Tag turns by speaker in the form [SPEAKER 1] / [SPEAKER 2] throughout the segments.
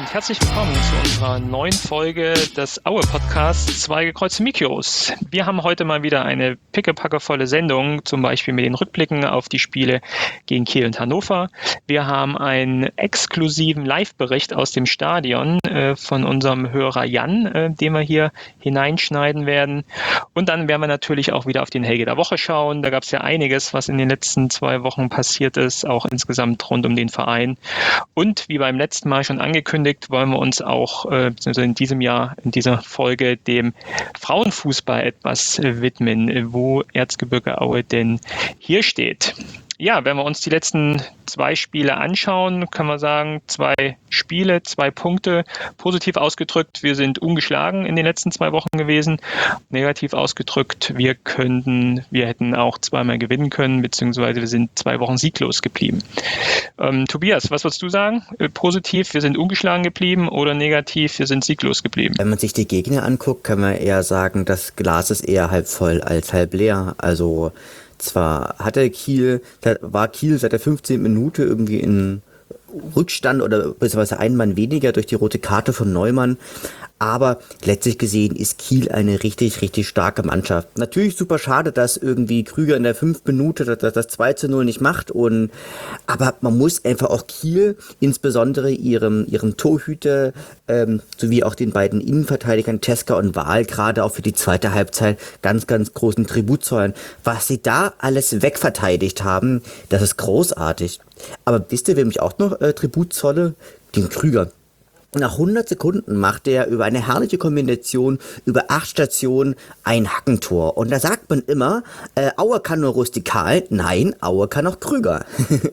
[SPEAKER 1] und herzlich willkommen zu unserer neuen Folge des Aue-Podcasts Zwei gekreuzte Mikros. Wir haben heute mal wieder eine pickepackevolle Sendung, zum Beispiel mit den Rückblicken auf die Spiele gegen Kiel und Hannover. Wir haben einen exklusiven Live-Bericht aus dem Stadion von unserem Hörer Jan, den wir hier hineinschneiden werden. Und dann werden wir natürlich auch wieder auf den Helge der Woche schauen. Da gab es ja einiges, was in den letzten 2 Wochen passiert ist, auch insgesamt rund um den Verein. Und wie beim letzten Mal schon angekündigt, wollen wir uns auch in diesem Jahr, in dieser Folge, dem Frauenfußball etwas widmen, wo Erzgebirge Aue denn hier steht. Ja, wenn wir uns die letzten 2 Spiele anschauen, kann man sagen, 2 Spiele, 2 Punkte. Positiv ausgedrückt, wir sind ungeschlagen in den letzten 2 Wochen gewesen. Negativ ausgedrückt, wir hätten auch 2-mal gewinnen können, beziehungsweise wir sind 2 Wochen sieglos geblieben. Tobias, was würdest du sagen? Positiv, wir sind ungeschlagen geblieben oder negativ, wir sind sieglos geblieben?
[SPEAKER 2] Wenn man sich die Gegner anguckt, kann man eher sagen, das Glas ist eher halb voll als halb leer. Also zwar war Kiel seit der 15. Minute irgendwie in Rückstand oder beziehungsweise ein Mann weniger durch die rote Karte von Neumann. Aber letztlich gesehen ist Kiel eine richtig, richtig starke Mannschaft. Natürlich super schade, dass irgendwie Krüger in der 5. Minute das 2:0 nicht macht. Aber man muss einfach auch Kiel, insbesondere ihrem Torhüter, sowie auch den beiden Innenverteidigern Teska und Wahl, gerade auch für die zweite Halbzeit ganz, ganz großen Tribut zollen. Was sie da alles wegverteidigt haben, das ist großartig. Aber wisst ihr, wem ich auch noch Tribut zolle? Den Krüger. Nach 100 Sekunden macht er über eine herrliche Kombination über 8 Stationen ein Hackentor. Und da sagt man immer, Aue kann nur rustikal. Nein, Aue kann auch Krüger.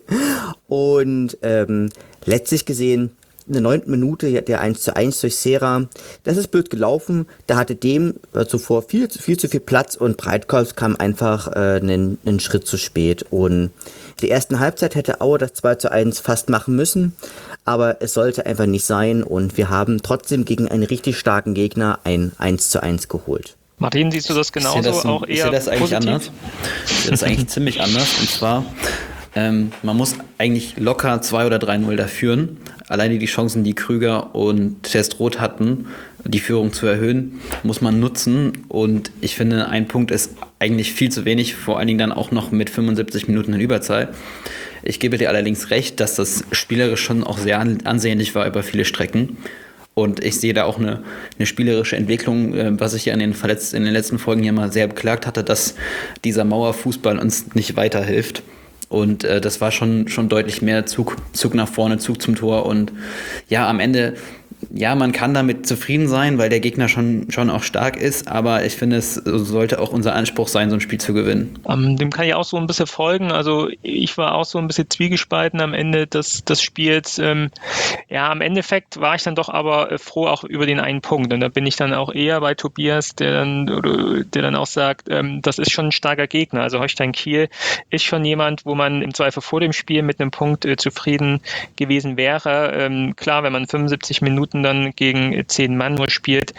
[SPEAKER 2] Und letztlich gesehen, in der 9. Minute der 1:1 durch Serra. Das ist blöd gelaufen. Da hatte dem zuvor viel zu viel Platz und Breitkopf kam einfach einen Schritt zu spät. Und in der ersten Halbzeit hätte Aue das 2:1 fast machen müssen, aber es sollte einfach nicht sein und wir haben trotzdem gegen einen richtig starken Gegner ein 1:1 geholt.
[SPEAKER 1] Martin, siehst du das genauso?
[SPEAKER 3] Ich sehe das eigentlich anders. Ich sehe das eigentlich ziemlich anders. Und zwar, man muss eigentlich locker 2 oder 3-0 da führen. Alleine die Chancen, die Krüger und Testroth hatten, die Führung zu erhöhen, muss man nutzen. Und ich finde, ein Punkt ist eigentlich viel zu wenig, vor allen Dingen dann auch noch mit 75 Minuten in Überzahl. Ich gebe dir allerdings recht, dass das spielerisch schon auch sehr ansehnlich war über viele Strecken. Und ich sehe da auch eine spielerische Entwicklung, was ich ja in den letzten Folgen hier mal sehr beklagt hatte, dass dieser Mauerfußball uns nicht weiterhilft. Und das war schon deutlich mehr Zug nach vorne, Zug zum Tor. Und ja, am Ende, ja, man kann damit zufrieden sein, weil der Gegner schon auch stark ist. Aber ich finde, es sollte auch unser Anspruch sein, so ein Spiel zu gewinnen.
[SPEAKER 1] Dem kann ich auch so ein bisschen folgen. Also ich war auch so ein bisschen zwiegespalten am Ende des Spiels. Ja, im Endeffekt war ich dann doch aber froh auch über den einen Punkt. Und da bin ich dann auch eher bei Tobias, der dann auch sagt, das ist schon ein starker Gegner. Also Holstein Kiel ist schon jemand, wo man im Zweifel vor dem Spiel mit einem Punkt zufrieden gewesen wäre. Klar, wenn man 75 Minuten dann gegen 10 Mann nur spielt,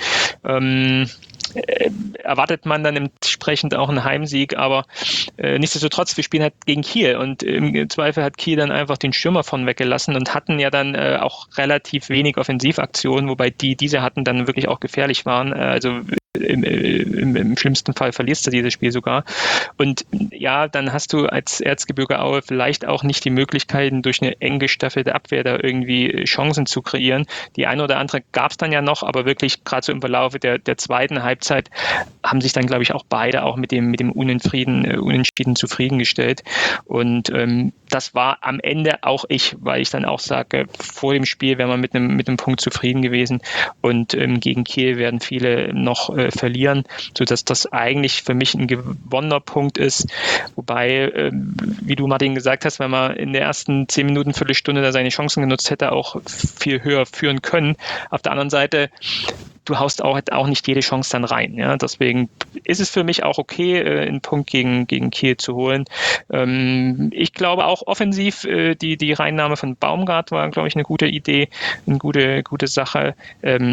[SPEAKER 1] erwartet man dann entsprechend auch einen Heimsieg, aber nichtsdestotrotz, wir spielen halt gegen Kiel und im Zweifel hat Kiel dann einfach den Stürmer von weggelassen und hatten ja dann auch relativ wenig Offensivaktionen, wobei diese hatten dann wirklich auch gefährlich waren, also im schlimmsten Fall verlierst du dieses Spiel sogar. Und ja, dann hast du als Erzgebirge Aue vielleicht auch nicht die Möglichkeiten, durch eine eng gestaffelte Abwehr da irgendwie Chancen zu kreieren. Die eine oder andere gab es dann ja noch, aber wirklich gerade so im Verlauf der zweiten Halbzeit haben sich dann, glaube ich, auch beide auch mit dem Unentschieden zufriedengestellt. Und das war am Ende auch weil ich dann auch sage, vor dem Spiel wäre man mit einem Punkt zufrieden gewesen und gegen Kiel werden viele noch verlieren, sodass das eigentlich für mich ein gewonnener Punkt ist. Wobei, wie du, Martin, gesagt hast, wenn man in der ersten 10 Minuten, Viertelstunde da seine Chancen genutzt hätte, auch viel höher führen können. Auf der anderen Seite, du haust auch nicht jede Chance dann rein. Ja? Deswegen ist es für mich auch okay, einen Punkt gegen Kiel zu holen. Ich glaube auch offensiv, die Reinnahme von Baumgart war, glaube ich, eine gute Idee, eine gute Sache.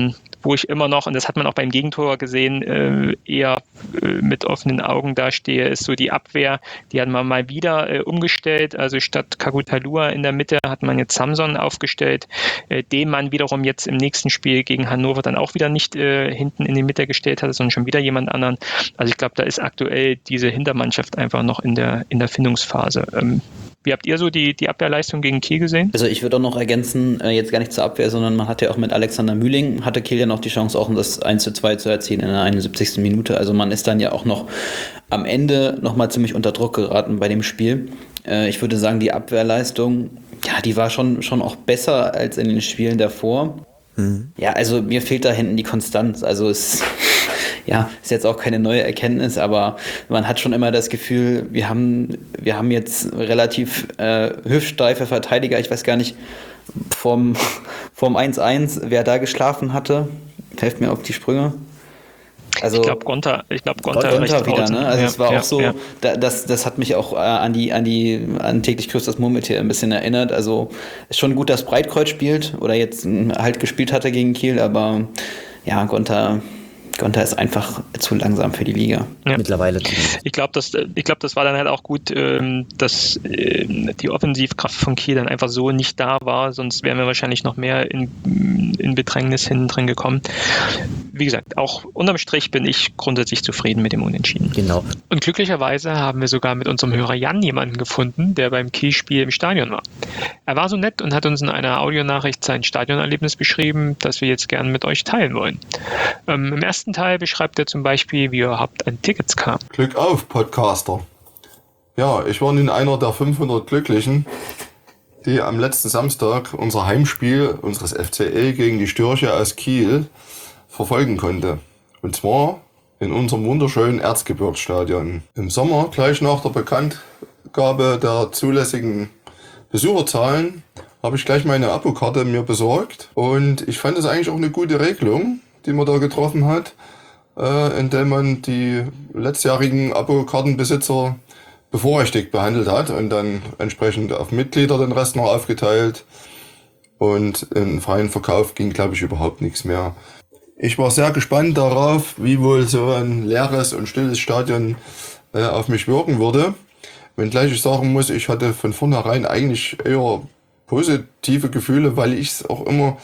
[SPEAKER 1] wo ich immer noch, und das hat man auch beim Gegentor gesehen, eher mit offenen Augen dastehe, ist so die Abwehr. Die hat man mal wieder umgestellt. Also statt Kagutalua in der Mitte hat man jetzt Samson aufgestellt, den man wiederum jetzt im nächsten Spiel gegen Hannover dann auch wieder nicht hinten in die Mitte gestellt hatte, sondern schon wieder jemand anderen. Also ich glaube, da ist aktuell diese Hintermannschaft einfach noch in der Findungsphase. Wie habt ihr so die Abwehrleistung gegen Kiel gesehen?
[SPEAKER 3] Also ich würde auch noch ergänzen, jetzt gar nicht zur Abwehr, sondern man hatte ja auch mit Alexander Mühling, hatte Kiel ja noch die Chance, auch das 1:2 zu erzielen in der 71. Minute. Also man ist dann ja auch noch am Ende nochmal ziemlich unter Druck geraten bei dem Spiel. Ich würde sagen, die Abwehrleistung, ja, die war schon auch besser als in den Spielen davor. Ja, also mir fehlt da hinten die Konstanz. Also es ist jetzt auch keine neue Erkenntnis, aber man hat schon immer das Gefühl, wir haben jetzt relativ hüftsteife Verteidiger. Ich weiß gar nicht, vom 1:1, wer da geschlafen hatte. Helft mir auf die Sprünge. Also,
[SPEAKER 1] ich glaube Gonter
[SPEAKER 3] wieder, ne? Also es war auch so,
[SPEAKER 1] ja.
[SPEAKER 3] Das hat mich auch an täglich grüßt das Murmeltier ein bisschen erinnert. Also ist schon gut, dass Breitkreuz spielt oder jetzt halt gespielt hatte gegen Kiel, aber ja, Gonter ist einfach zu langsam für die Liga.
[SPEAKER 1] Ja.
[SPEAKER 2] Mittlerweile.
[SPEAKER 1] Ich glaube, das war dann halt auch gut, dass die Offensivkraft von Kiel dann einfach so nicht da war, sonst wären wir wahrscheinlich noch mehr in Bedrängnis hinten drin gekommen. Wie gesagt, auch unterm Strich bin ich grundsätzlich zufrieden mit dem Unentschieden.
[SPEAKER 2] Genau.
[SPEAKER 1] Und glücklicherweise haben wir sogar mit unserem Hörer Jan jemanden gefunden, der beim Kiel-Spiel im Stadion war. Er war so nett und hat uns in einer Audionachricht sein Stadionerlebnis beschrieben, das wir jetzt gerne mit euch teilen wollen. Im ersten Teil beschreibt er zum Beispiel, wie er überhaupt an Tickets kam.
[SPEAKER 4] Glück auf, Podcaster. Ja, ich war nun einer der 500 Glücklichen, die am letzten Samstag unser Heimspiel unseres FCE gegen die Störche aus Kiel verfolgen konnte. Und zwar in unserem wunderschönen Erzgebirgsstadion. Im Sommer, gleich nach der Bekanntgabe der zulässigen Besucherzahlen, habe ich gleich meine Abokarte mir besorgt. Und ich fand es eigentlich auch eine gute Regelung, die man da getroffen hat, indem man die letztjährigen Abokartenbesitzer bevorrechtigt behandelt hat und dann entsprechend auf Mitglieder den Rest noch aufgeteilt. Und im freien Verkauf ging, glaube ich, überhaupt nichts mehr. Ich war sehr gespannt darauf, wie wohl so ein leeres und stilles Stadion auf mich wirken würde. Wenngleich ich sagen muss, ich hatte von vornherein eigentlich eher positive Gefühle, weil ich es auch immer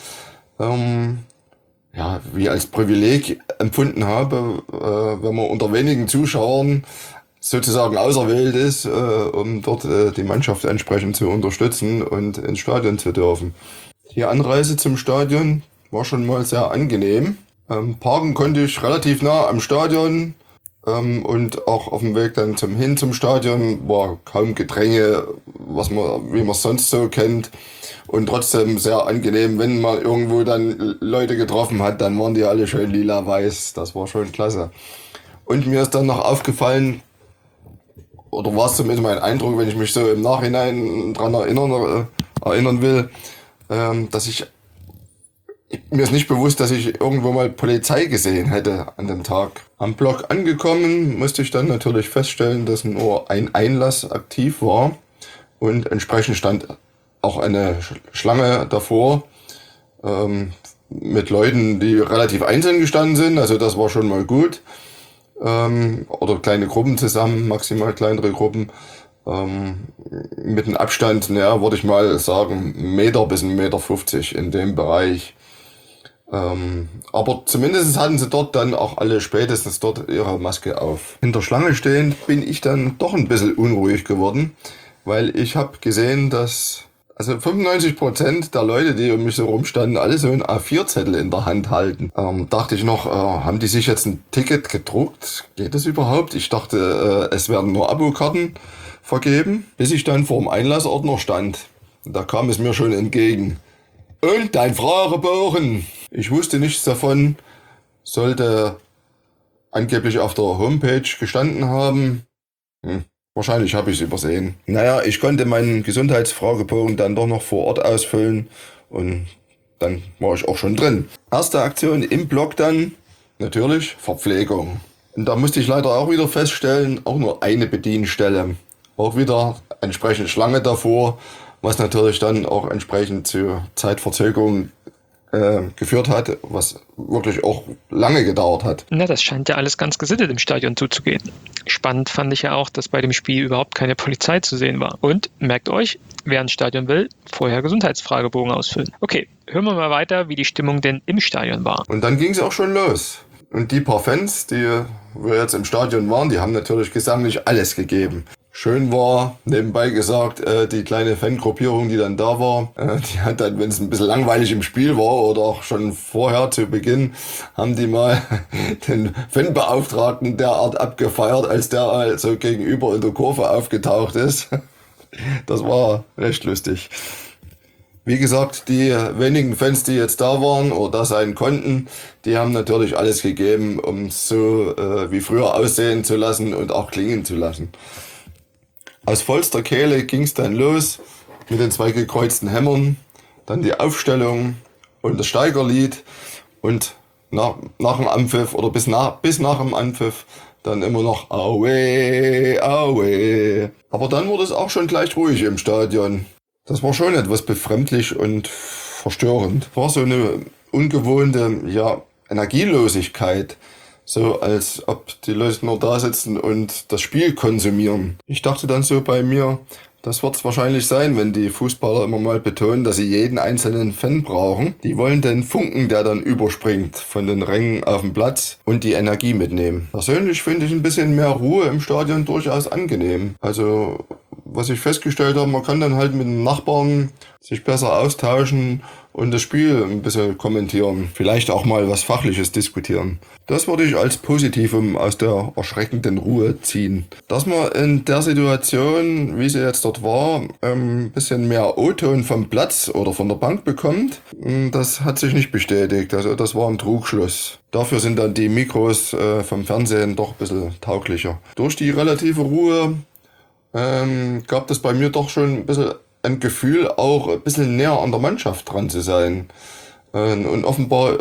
[SPEAKER 4] wie als Privileg empfunden habe, wenn man unter wenigen Zuschauern sozusagen auserwählt ist, um dort die Mannschaft entsprechend zu unterstützen und ins Stadion zu dürfen. Die Anreise zum Stadion war schon mal sehr angenehm. Parken konnte ich relativ nah am Stadion und auch auf dem Weg dann zum Stadion war kaum Gedränge, wie man es sonst so kennt. Und trotzdem sehr angenehm, wenn man irgendwo dann Leute getroffen hat, dann waren die alle schön lila-weiß. Das war schon klasse. Und mir ist dann noch aufgefallen, oder war es zumindest mein Eindruck, wenn ich mich so im Nachhinein dran erinnern will, dass mir ist nicht bewusst, dass ich irgendwo mal Polizei gesehen hätte an dem Tag. Am Block angekommen, musste ich dann natürlich feststellen, dass nur ein Einlass aktiv war und entsprechend stand auch eine Schlange davor mit Leuten, die relativ einzeln gestanden sind. Also das war schon mal gut. Oder kleine Gruppen zusammen, maximal kleinere Gruppen. Mit einem Abstand, würde ich mal sagen, Meter bis 1,50 Meter in dem Bereich. Aber zumindest hatten sie dort dann auch alle spätestens dort ihre Maske auf. Hinter Schlange stehend bin ich dann doch ein bisschen unruhig geworden, weil ich habe gesehen, dass 95% der Leute, die um mich so rumstanden, alle so einen A4-Zettel in der Hand halten. Dachte ich noch, haben die sich jetzt ein Ticket gedruckt? Geht das überhaupt? Ich dachte, es werden nur Abokarten vergeben, bis ich dann vor dem Einlassordner stand. Da kam es mir schon entgegen. Und dein Fragebogen! Ich wusste nichts davon, sollte angeblich auf der Homepage gestanden haben. Wahrscheinlich habe ich es übersehen. Naja, ich konnte meinen Gesundheitsfragebogen dann doch noch vor Ort ausfüllen und dann war ich auch schon drin. Erste Aktion im Block dann, natürlich Verpflegung. Und da musste ich leider auch wieder feststellen, auch nur eine Bedienstelle. Auch wieder entsprechend Schlange davor, was natürlich dann auch entsprechend zu Zeitverzögerung geführt hat, was wirklich auch lange gedauert hat.
[SPEAKER 1] Na, das scheint ja alles ganz gesittet im Stadion zuzugehen. Spannend fand ich ja auch, dass bei dem Spiel überhaupt keine Polizei zu sehen war. Und merkt euch, wer ins Stadion will, vorher Gesundheitsfragebogen ausfüllen. Okay, hören wir mal weiter, wie die Stimmung denn im Stadion war.
[SPEAKER 4] Und dann ging es auch schon los. Und die paar Fans, die wir jetzt im Stadion waren, die haben natürlich gesanglich alles gegeben. Schön war, nebenbei gesagt, die kleine Fangruppierung, die dann da war, die hat dann, wenn es ein bisschen langweilig im Spiel war oder auch schon vorher zu Beginn, haben die mal den Fanbeauftragten derart abgefeiert, als der also gegenüber in der Kurve aufgetaucht ist. Das war recht lustig. Wie gesagt, die wenigen Fans, die jetzt da waren oder da sein konnten, die haben natürlich alles gegeben, um es so wie früher aussehen zu lassen und auch klingen zu lassen. Aus vollster Kehle ging es dann los mit den 2 gekreuzten Hämmern, dann die Aufstellung und das Steigerlied und nach dem Anpfiff oder bis nach dem Anpfiff dann immer noch Aue, Aue. Aber dann wurde es auch schon gleich ruhig im Stadion. Das war schon etwas befremdlich und verstörend. War so eine ungewohnte, Energielosigkeit. So als ob die Leute nur da sitzen und das Spiel konsumieren. Ich dachte dann so bei mir, das wird es wahrscheinlich sein, wenn die Fußballer immer mal betonen, dass sie jeden einzelnen Fan brauchen. Die wollen den Funken, der dann überspringt von den Rängen auf den Platz und die Energie mitnehmen. Persönlich finde ich ein bisschen mehr Ruhe im Stadion durchaus angenehm. Also was ich festgestellt habe, man kann dann halt mit den Nachbarn sich besser austauschen und das Spiel ein bisschen kommentieren. Vielleicht auch mal was Fachliches diskutieren. Das würde ich als Positivum aus der erschreckenden Ruhe ziehen. Dass man in der Situation, wie sie jetzt dort war, ein bisschen mehr O-Ton vom Platz oder von der Bank bekommt, das hat sich nicht bestätigt. Also das war ein Trugschluss. Dafür sind dann die Mikros vom Fernsehen doch ein bisschen tauglicher. Durch die relative Ruhe gab es bei mir doch schon ein bisschen ein Gefühl, auch ein bisschen näher an der Mannschaft dran zu sein. Und offenbar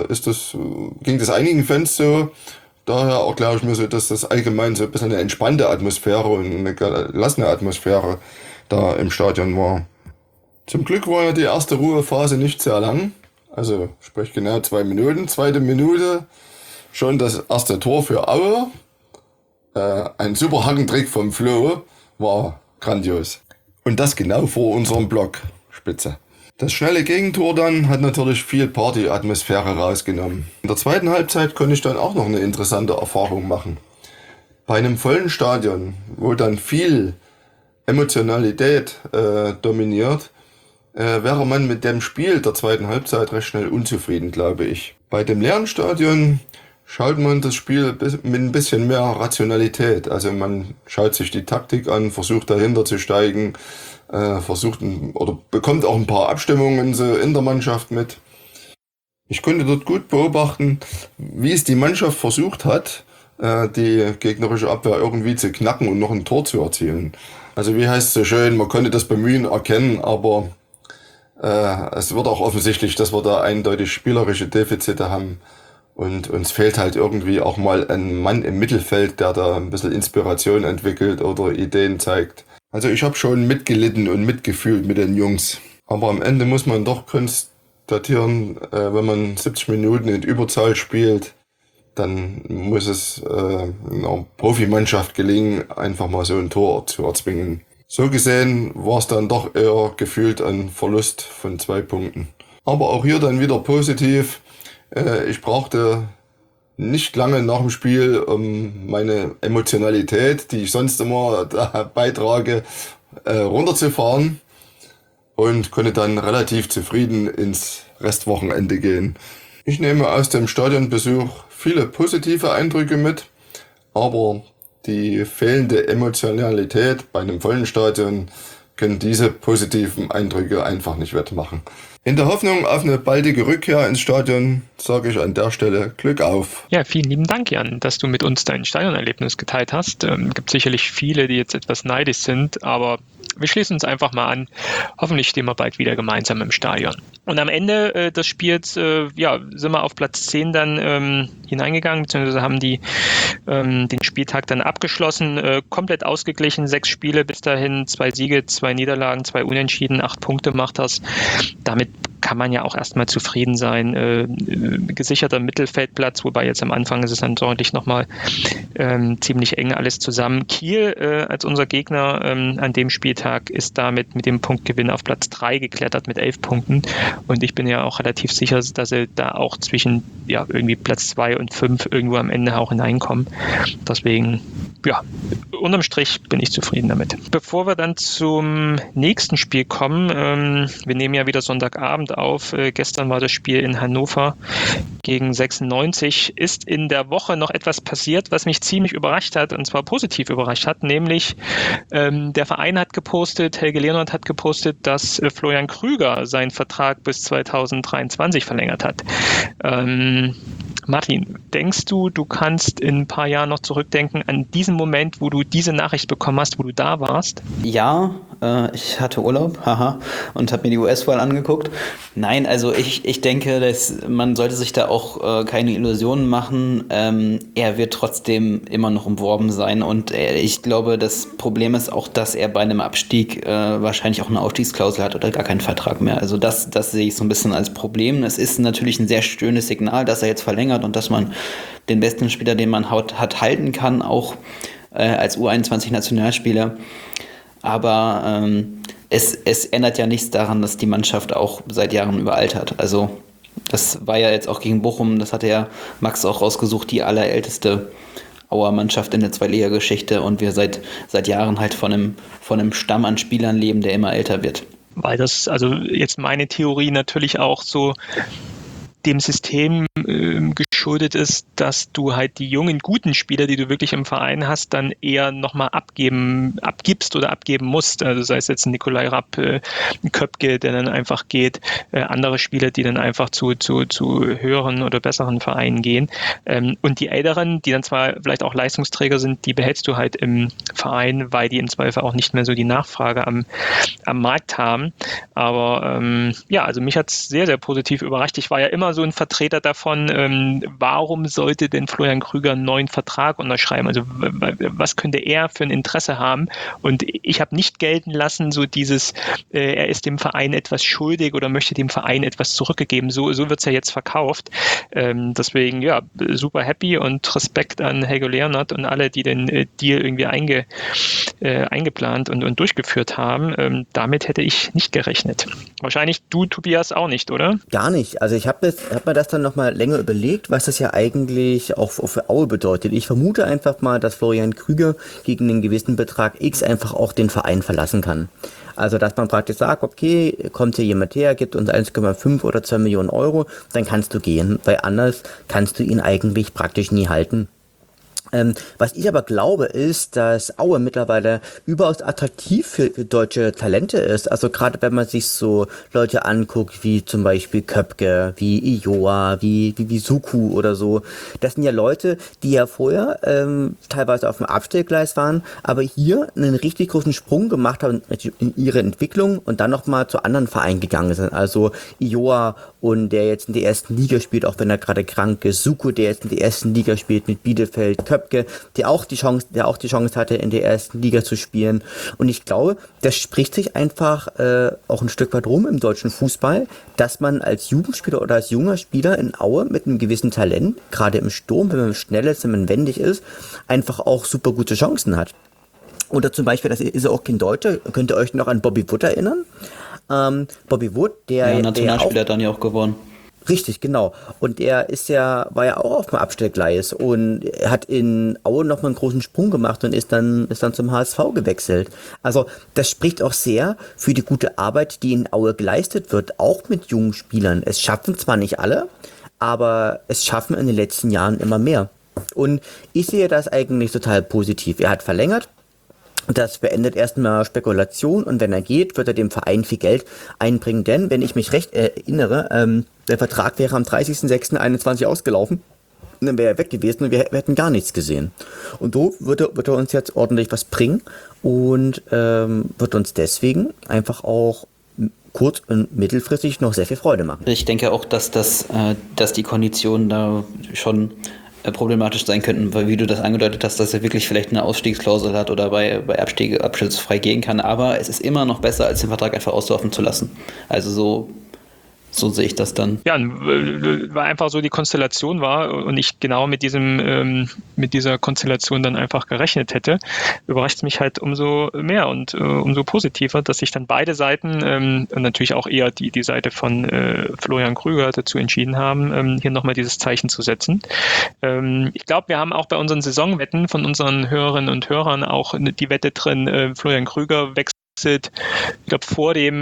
[SPEAKER 4] ging das einigen Fans so. Daher erkläre ich mir so, dass das allgemein so ein bisschen eine entspannte Atmosphäre und eine gelassene Atmosphäre da im Stadion war. Zum Glück war ja die erste Ruhephase nicht sehr lang. Also sprich genau 2 Minuten. 2. Minute schon das erste Tor für Aue. Ein super Hackentrick vom Flo. War grandios. Und das genau vor unserem Block. Spitze. Das schnelle Gegentor dann hat natürlich viel Party-Atmosphäre rausgenommen. In der zweiten Halbzeit konnte ich dann auch noch eine interessante Erfahrung machen. Bei einem vollen Stadion, wo dann viel Emotionalität dominiert, wäre man mit dem Spiel der zweiten Halbzeit recht schnell unzufrieden, glaube ich. Bei dem leeren Stadion schaut man das Spiel mit ein bisschen mehr Rationalität. Also man schaut sich die Taktik an, versucht dahinter zu steigen, bekommt auch ein paar Abstimmungen so in der Mannschaft mit. Ich konnte dort gut beobachten, wie es die Mannschaft versucht hat, die gegnerische Abwehr irgendwie zu knacken und noch ein Tor zu erzielen. Also wie heißt es so schön, man konnte das Bemühen erkennen, aber es wird auch offensichtlich, dass wir da eindeutig spielerische Defizite haben. Und uns fehlt halt irgendwie auch mal ein Mann im Mittelfeld, der da ein bisschen Inspiration entwickelt oder Ideen zeigt. Also ich habe schon mitgelitten und mitgefühlt mit den Jungs. Aber am Ende muss man doch konstatieren, wenn man 70 Minuten in Überzahl spielt, dann muss es einer Profimannschaft gelingen, einfach mal so ein Tor zu erzwingen. So gesehen war es dann doch eher gefühlt ein Verlust von 2 Punkten. Aber auch hier dann wieder positiv. Ich brauchte nicht lange nach dem Spiel, um meine Emotionalität, die ich sonst immer da beitrage, runterzufahren und konnte dann relativ zufrieden ins Restwochenende gehen. Ich nehme aus dem Stadionbesuch viele positive Eindrücke mit, aber die fehlende Emotionalität bei einem vollen Stadion können diese positiven Eindrücke einfach nicht wettmachen. In der Hoffnung auf eine baldige Rückkehr ins Stadion sage ich an der Stelle Glück auf.
[SPEAKER 1] Ja, vielen lieben Dank, Jan, dass du mit uns dein Stadionerlebnis geteilt hast. Gibt sicherlich viele, die jetzt etwas neidisch sind, aber wir schließen uns einfach mal an. Hoffentlich stehen wir bald wieder gemeinsam im Stadion. Und am Ende des Spiels sind wir auf Platz 10 dann hineingegangen, beziehungsweise haben den Spieltag dann abgeschlossen, komplett ausgeglichen, 6 Spiele bis dahin, 2 Siege, 2 Niederlagen, 2 Unentschieden, 8 Punkte macht das. Damit kann man ja auch erstmal zufrieden sein. Gesicherter Mittelfeldplatz, wobei jetzt am Anfang ist es dann deutlich nochmal ziemlich eng alles zusammen. Kiel als unser Gegner an dem Spieltag ist damit mit dem Punktgewinn auf Platz 3 geklettert mit 11 Punkten und ich bin ja auch relativ sicher, dass sie da auch zwischen irgendwie Platz 2 und 5 irgendwo am Ende auch hineinkommen. Deswegen, unterm Strich bin ich zufrieden damit. Bevor wir dann zum nächsten Spiel kommen, wir nehmen ja wieder Sonntagabend auf. Gestern war das Spiel in Hannover gegen 96. Ist in der Woche noch etwas passiert, was mich ziemlich überrascht hat, und zwar positiv überrascht hat, nämlich der Verein hat gepostet, Helge Leonhardt hat gepostet, dass Florian Krüger seinen Vertrag bis 2023 verlängert hat. Martin, denkst du, du kannst in ein paar Jahren noch zurückdenken an diesen Moment, wo du diese Nachricht bekommen hast, wo du da warst?
[SPEAKER 3] Ja, ich hatte Urlaub, und habe mir die US-Wahl angeguckt. Nein, also ich denke, dass man sollte sich da auch keine Illusionen machen. Er wird trotzdem immer noch umworben sein und ich glaube, das Problem ist auch, dass er bei einem Abstieg wahrscheinlich auch eine Ausstiegsklausel hat oder gar keinen Vertrag mehr. Also das sehe ich so ein bisschen als Problem. Es ist natürlich ein sehr schönes Signal, dass er jetzt verlängert und dass man den besten Spieler, den man hat, halten kann, auch als U21-Nationalspieler. Aber es ändert ja nichts daran, dass die Mannschaft auch seit Jahren überaltert. Also das war ja jetzt auch gegen Bochum, das hatte ja Max auch rausgesucht, die allerälteste Auer Mannschaft in der Zweitliga-Geschichte und wir seit Jahren halt von einem Stamm an Spielern leben, der immer älter wird.
[SPEAKER 1] Weil das, also jetzt meine Theorie natürlich auch so dem System geschuldet ist, dass du halt die jungen, guten Spieler, die du wirklich im Verein hast, dann eher nochmal abgibst oder abgeben musst. Also sei es jetzt ein Nikolai Rapp, ein Köpke, der dann einfach geht, andere Spieler, die dann einfach zu höheren oder besseren Vereinen gehen. Und die Älteren, die dann zwar vielleicht auch Leistungsträger sind, die behältst du halt im Verein, weil die im Zweifel auch nicht mehr so die Nachfrage am Markt haben. Aber also mich hat es sehr, sehr positiv überrascht. Ich war ja immer so ein Vertreter davon, warum sollte denn Florian Krüger einen neuen Vertrag unterschreiben? Also was könnte er für ein Interesse haben? Und ich habe nicht gelten lassen, so dieses, er ist dem Verein etwas schuldig oder möchte dem Verein etwas zurückgegeben. So wird es ja jetzt verkauft. Deswegen, super happy und Respekt an Helge Leonhardt und alle, die den Deal irgendwie eingeplant und durchgeführt haben. Damit hätte ich nicht gerechnet. Wahrscheinlich du, Tobias, auch nicht, oder?
[SPEAKER 2] Gar nicht. Also ich habe mir das dann nochmal länger überlegt, was das ja eigentlich auch für Aue bedeutet. Ich vermute einfach mal, dass Florian Krüger gegen einen gewissen Betrag X einfach auch den Verein verlassen kann. Also dass man praktisch sagt, okay, kommt hier jemand her, gibt uns 1,5 oder 2 Millionen Euro, dann kannst du gehen, weil anders kannst du ihn eigentlich praktisch nie halten. Was ich aber glaube, ist, dass Aue mittlerweile überaus attraktiv für deutsche Talente ist. Also gerade wenn man sich so Leute anguckt, wie zum Beispiel Köpke, wie Ioa, wie Suku oder so. Das sind ja Leute, die ja vorher teilweise auf dem Abstellgleis waren, aber hier einen richtig großen Sprung gemacht haben in ihre Entwicklung und dann nochmal zu anderen Vereinen gegangen sind. Also Ioa und der jetzt in der ersten Liga spielt, auch wenn er gerade krank ist. Suku, der jetzt in der ersten Liga spielt mit Bielefeld. Köpke, der auch die Chance hatte, in der ersten Liga zu spielen. Und ich glaube, das spricht sich einfach auch ein Stück weit rum im deutschen Fußball, dass man als Jugendspieler oder als junger Spieler in Aue mit einem gewissen Talent, gerade im Sturm, wenn man schnell ist, wenn man wendig ist, einfach auch super gute Chancen hat. Oder zum Beispiel, das ist auch kein Deutscher, könnt ihr euch noch an Bobby Wood erinnern? Bobby Wood, der
[SPEAKER 3] Nationalspieler hat dann ja auch gewonnen.
[SPEAKER 2] Richtig, genau. Und er war ja auch auf dem Abstellgleis und er hat in Aue nochmal einen großen Sprung gemacht und ist dann zum HSV gewechselt. Also das spricht auch sehr für die gute Arbeit, die in Aue geleistet wird, auch mit jungen Spielern. Es schaffen zwar nicht alle, aber es schaffen in den letzten Jahren immer mehr. Und ich sehe das eigentlich total positiv. Er hat verlängert. Das beendet erstmal Spekulation und wenn er geht, wird er dem Verein viel Geld einbringen, denn wenn ich mich recht erinnere, der Vertrag wäre am 30.06.21 ausgelaufen, dann wäre er weg gewesen und wir hätten gar nichts gesehen. Und so wird er uns jetzt ordentlich was bringen und wird uns deswegen einfach auch kurz- und mittelfristig noch sehr viel Freude machen.
[SPEAKER 3] Ich denke auch, dass die Konditionen da schon problematisch sein könnten, weil wie du das angedeutet hast, dass er wirklich vielleicht eine Ausstiegsklausel hat oder bei Abstiege abschnittsfrei gehen kann, aber es ist immer noch besser, als den Vertrag einfach auslaufen zu lassen. Also so So sehe ich das dann.
[SPEAKER 1] Ja, weil einfach so die Konstellation war und ich genau mit dieser Konstellation dann einfach gerechnet hätte, überrascht es mich halt umso mehr und umso positiver, dass sich dann beide Seiten und natürlich auch eher die Seite von Florian Krüger dazu entschieden haben, hier nochmal dieses Zeichen zu setzen. Ich glaube, wir haben auch bei unseren Saisonwetten von unseren Hörerinnen und Hörern auch die Wette drin, Florian Krüger wechselt, ich glaube, vor dem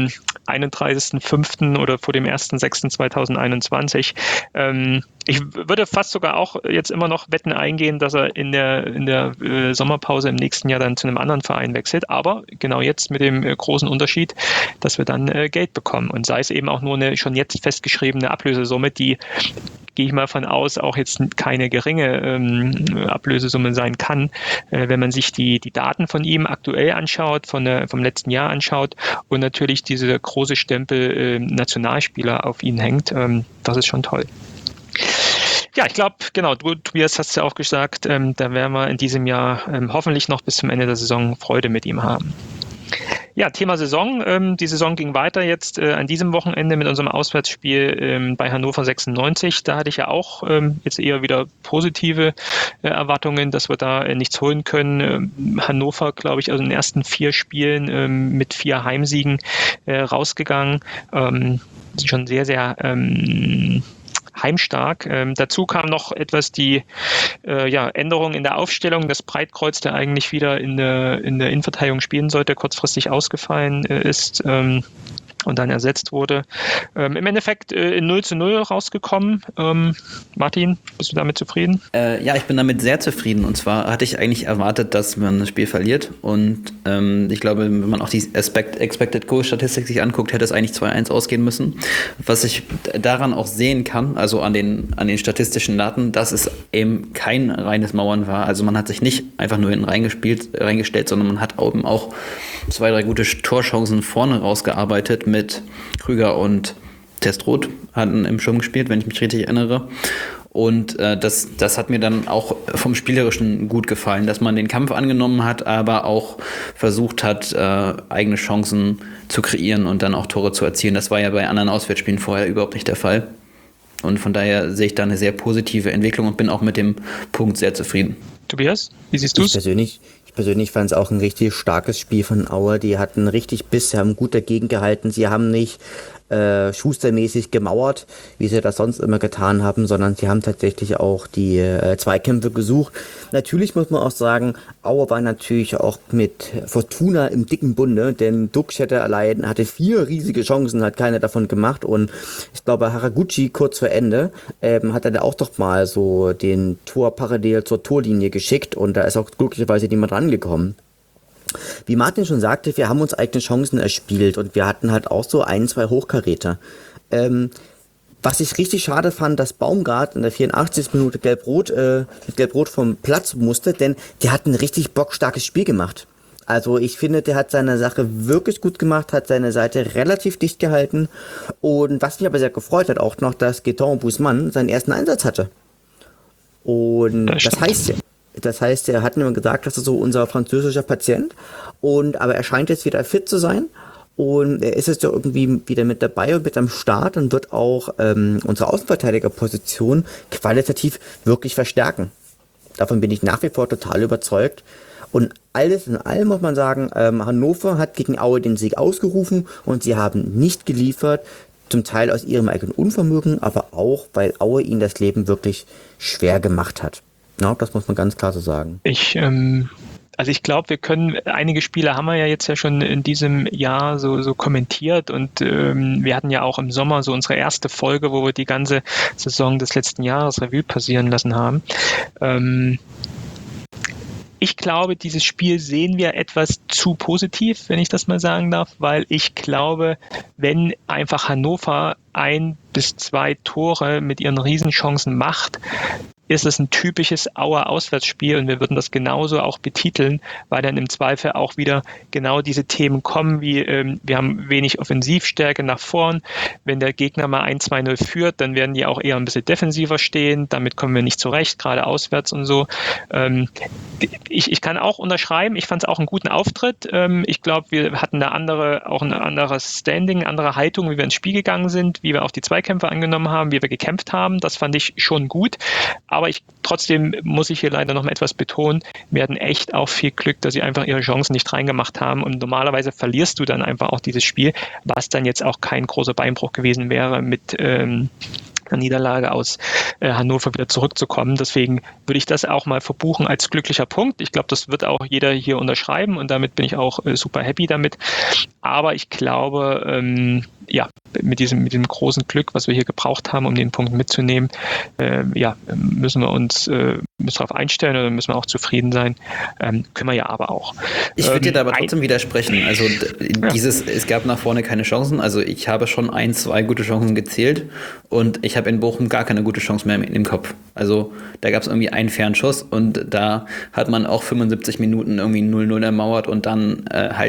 [SPEAKER 1] 31.05. oder vor dem 1.06.2021. Ich würde fast sogar auch jetzt immer noch Wetten eingehen, dass er in der Sommerpause im nächsten Jahr dann zu einem anderen Verein wechselt. Aber genau jetzt mit dem großen Unterschied, dass wir dann Geld bekommen. Und sei es eben auch nur eine schon jetzt festgeschriebene Ablösesumme, die, gehe ich mal von aus, auch jetzt keine geringe Ablösesumme sein kann, wenn man sich die Daten von ihm aktuell anschaut, vom letzten Jahr anschaut und natürlich diese große Stempel Nationalspieler auf ihn hängt. Das ist schon toll. Ja, ich glaube, genau, du, Tobias, hast ja auch gesagt, da werden wir in diesem Jahr hoffentlich noch bis zum Ende der Saison Freude mit ihm haben. Ja, Thema Saison. Die Saison ging weiter jetzt an diesem Wochenende mit unserem Auswärtsspiel bei Hannover 96. Da hatte ich ja auch jetzt eher wieder positive Erwartungen, dass wir da nichts holen können. Hannover, glaube ich, also in den ersten 4 Spielen mit 4 Heimsiegen rausgegangen. Schon sehr, sehr heimstark. Dazu kam noch etwas die Änderung in der Aufstellung. Das Breitkreuz, der eigentlich wieder in der Innenverteidigung spielen sollte, kurzfristig ausgefallen ist und dann ersetzt wurde. Im Endeffekt in 0:0 rausgekommen. Martin, bist du damit zufrieden?
[SPEAKER 3] Ja, ich bin damit sehr zufrieden. Und zwar hatte ich eigentlich erwartet, dass man das Spiel verliert. Und ich glaube, wenn man auch die Expected Goal Statistik sich anguckt, hätte es eigentlich 2-1 ausgehen müssen. Was ich daran auch sehen kann, also an den statistischen Daten, dass es eben kein reines Mauern war. Also man hat sich nicht einfach nur hinten reingestellt, sondern man hat eben auch 2, 3 gute Torchancen vorne rausgearbeitet mit Krüger und Testroth hatten im Sturm gespielt, wenn ich mich richtig erinnere. Und das hat mir dann auch vom Spielerischen gut gefallen, dass man den Kampf angenommen hat, aber auch versucht hat, eigene Chancen zu kreieren und dann auch Tore zu erzielen. Das war ja bei anderen Auswärtsspielen vorher überhaupt nicht der Fall. Und von daher sehe ich da eine sehr positive Entwicklung und bin auch mit dem Punkt sehr zufrieden.
[SPEAKER 1] Tobias, wie siehst du es?
[SPEAKER 2] Ich persönlich fand es auch ein richtig starkes Spiel von Aue. Die hatten richtig Biss, haben gut dagegen gehalten. Sie haben nicht schustermäßig gemauert, wie sie das sonst immer getan haben, sondern sie haben tatsächlich auch die Zweikämpfe gesucht. Natürlich muss man auch sagen, Aue war natürlich auch mit Fortuna im dicken Bunde, denn Duckstädter allein hatte 4 riesige Chancen, hat keine davon gemacht und ich glaube Haraguchi kurz vor Ende hat er da auch doch mal so den Tor parallel zur Torlinie geschickt und da ist auch glücklicherweise niemand rangekommen. Wie Martin schon sagte, wir haben uns eigene Chancen erspielt und wir hatten halt auch so 1, 2 Hochkaräter. Was ich richtig schade fand, dass Baumgart in der 84. Minute mit Gelb-Rot vom Platz musste, denn der hat ein richtig bockstarkes Spiel gemacht. Also ich finde, der hat seine Sache wirklich gut gemacht, hat seine Seite relativ dicht gehalten und was mich aber sehr gefreut hat auch noch, dass Gaëtan Bousman seinen ersten Einsatz hatte. Und das heißt, er hat immer gesagt, das ist so unser französischer Patient. Aber er scheint jetzt wieder fit zu sein. Und er ist jetzt ja irgendwie wieder mit dabei und mit am Start und wird auch unsere Außenverteidigerposition qualitativ wirklich verstärken. Davon bin ich nach wie vor total überzeugt. Und alles in allem muss man sagen, Hannover hat gegen Aue den Sieg ausgerufen und sie haben nicht geliefert. Zum Teil aus ihrem eigenen Unvermögen, aber auch, weil Aue ihnen das Leben wirklich schwer gemacht hat. Ja, das muss man ganz klar so sagen.
[SPEAKER 1] Ich glaube, wir können, einige Spiele haben wir ja jetzt ja schon in diesem Jahr so kommentiert und wir hatten ja auch im Sommer so unsere erste Folge, wo wir die ganze Saison des letzten Jahres Revue passieren lassen haben. Ich glaube, dieses Spiel sehen wir etwas zu positiv, wenn ich das mal sagen darf, weil ich glaube, wenn einfach Hannover 1 bis 2 Tore mit ihren Riesenchancen macht, ist es ein typisches Auer-Auswärtsspiel und wir würden das genauso auch betiteln, weil dann im Zweifel auch wieder genau diese Themen kommen, wie wir haben wenig Offensivstärke nach vorn. Wenn der Gegner mal 1-2-0 führt, dann werden die auch eher ein bisschen defensiver stehen. Damit kommen wir nicht zurecht, gerade auswärts und so. Ich kann auch unterschreiben, ich fand es auch einen guten Auftritt. Ich glaube, wir hatten da auch ein anderes Standing, andere Haltung, wie wir ins Spiel gegangen sind, wie wir auch die Zweikämpfe angenommen haben, wie wir gekämpft haben. Das fand ich schon gut. Aber trotzdem muss ich hier leider noch mal etwas betonen, wir hatten echt auch viel Glück, dass sie einfach ihre Chancen nicht reingemacht haben und normalerweise verlierst du dann einfach auch dieses Spiel, was dann jetzt auch kein großer Beinbruch gewesen wäre mit einer Niederlage aus Hannover wieder zurückzukommen. Deswegen würde ich das auch mal verbuchen als glücklicher Punkt. Ich glaube, das wird auch jeder hier unterschreiben und damit bin ich auch super happy damit. Aber ich glaube, mit diesem großen Glück, was wir hier gebraucht haben, um den Punkt mitzunehmen, müssen wir uns darauf einstellen oder müssen wir auch zufrieden sein. Können wir ja aber auch.
[SPEAKER 3] Ich würde dir da aber trotzdem widersprechen. Also es gab nach vorne keine Chancen. Also ich habe schon 1-2 gute Chancen gezählt und ich habe in Bochum gar keine gute Chance mehr im Kopf. Also da gab es irgendwie einen Fernschuss und da hat man auch 75 Minuten irgendwie 0-0 ermauert und dann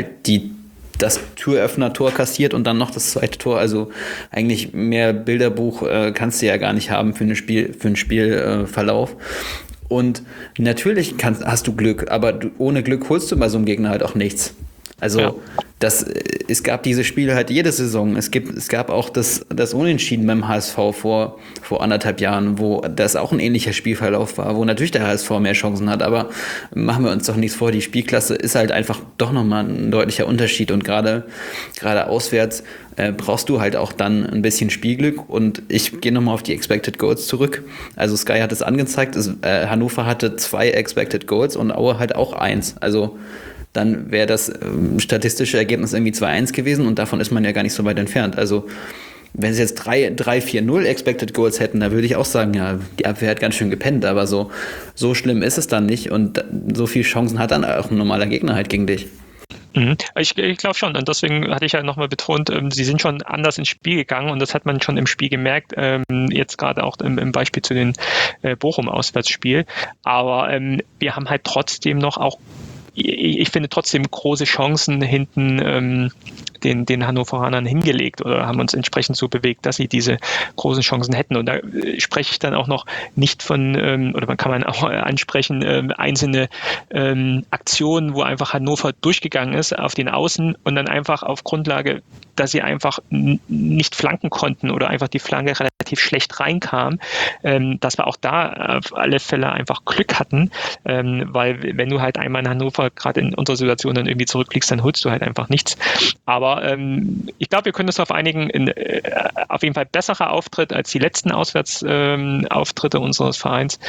[SPEAKER 3] das Türöffner-Tor kassiert und dann noch das zweite Tor. Also eigentlich mehr Bilderbuch kannst du ja gar nicht haben für einen Spielverlauf. Und natürlich hast du Glück, aber ohne Glück holst du bei so einem Gegner halt auch nichts. Also es gab diese Spiele halt jede Saison. Es gab auch das Unentschieden beim HSV vor 1,5 Jahren, wo das auch ein ähnlicher Spielverlauf war, wo natürlich der HSV mehr Chancen hat, aber machen wir uns doch nichts vor, die Spielklasse ist halt einfach doch nochmal ein deutlicher Unterschied und gerade auswärts brauchst du halt auch dann ein bisschen Spielglück und ich gehe nochmal auf die Expected Goals zurück. Also Sky hat es angezeigt, Hannover hatte 2 Expected Goals und Aue halt auch 1. Also dann wäre das statistische Ergebnis irgendwie 2-1 gewesen und davon ist man ja gar nicht so weit entfernt. Also wenn sie jetzt 3-4-0 Expected Goals hätten, da würde ich auch sagen, ja, die Abwehr hat ganz schön gepennt, aber so schlimm ist es dann nicht und so viele Chancen hat dann auch ein normaler Gegner halt gegen dich.
[SPEAKER 1] Ich glaube schon und deswegen hatte ich ja nochmal betont, sie sind schon anders ins Spiel gegangen und das hat man schon im Spiel gemerkt, jetzt gerade auch im Beispiel zu den Bochum-Auswärtsspiel, aber wir haben halt trotzdem noch auch ich finde trotzdem große Chancen hinten den Hannoveranern hingelegt oder haben uns entsprechend so bewegt, dass sie diese großen Chancen hätten. Und da spreche ich dann auch noch nicht von, oder man kann auch ansprechen, einzelne Aktionen, wo einfach Hannover durchgegangen ist auf den Außen und dann einfach auf Grundlage, dass sie einfach nicht flanken konnten oder einfach die Flanke relativ schlecht reinkam, dass wir auch da auf alle Fälle einfach Glück hatten, weil wenn du halt einmal in Hannover gerade in unserer Situation dann irgendwie zurückliegst, dann holst du halt einfach nichts. Aber ich glaube, wir können uns darauf einigen, auf jeden Fall besserer Auftritt als die letzten Auswärtsauftritte unseres Vereins.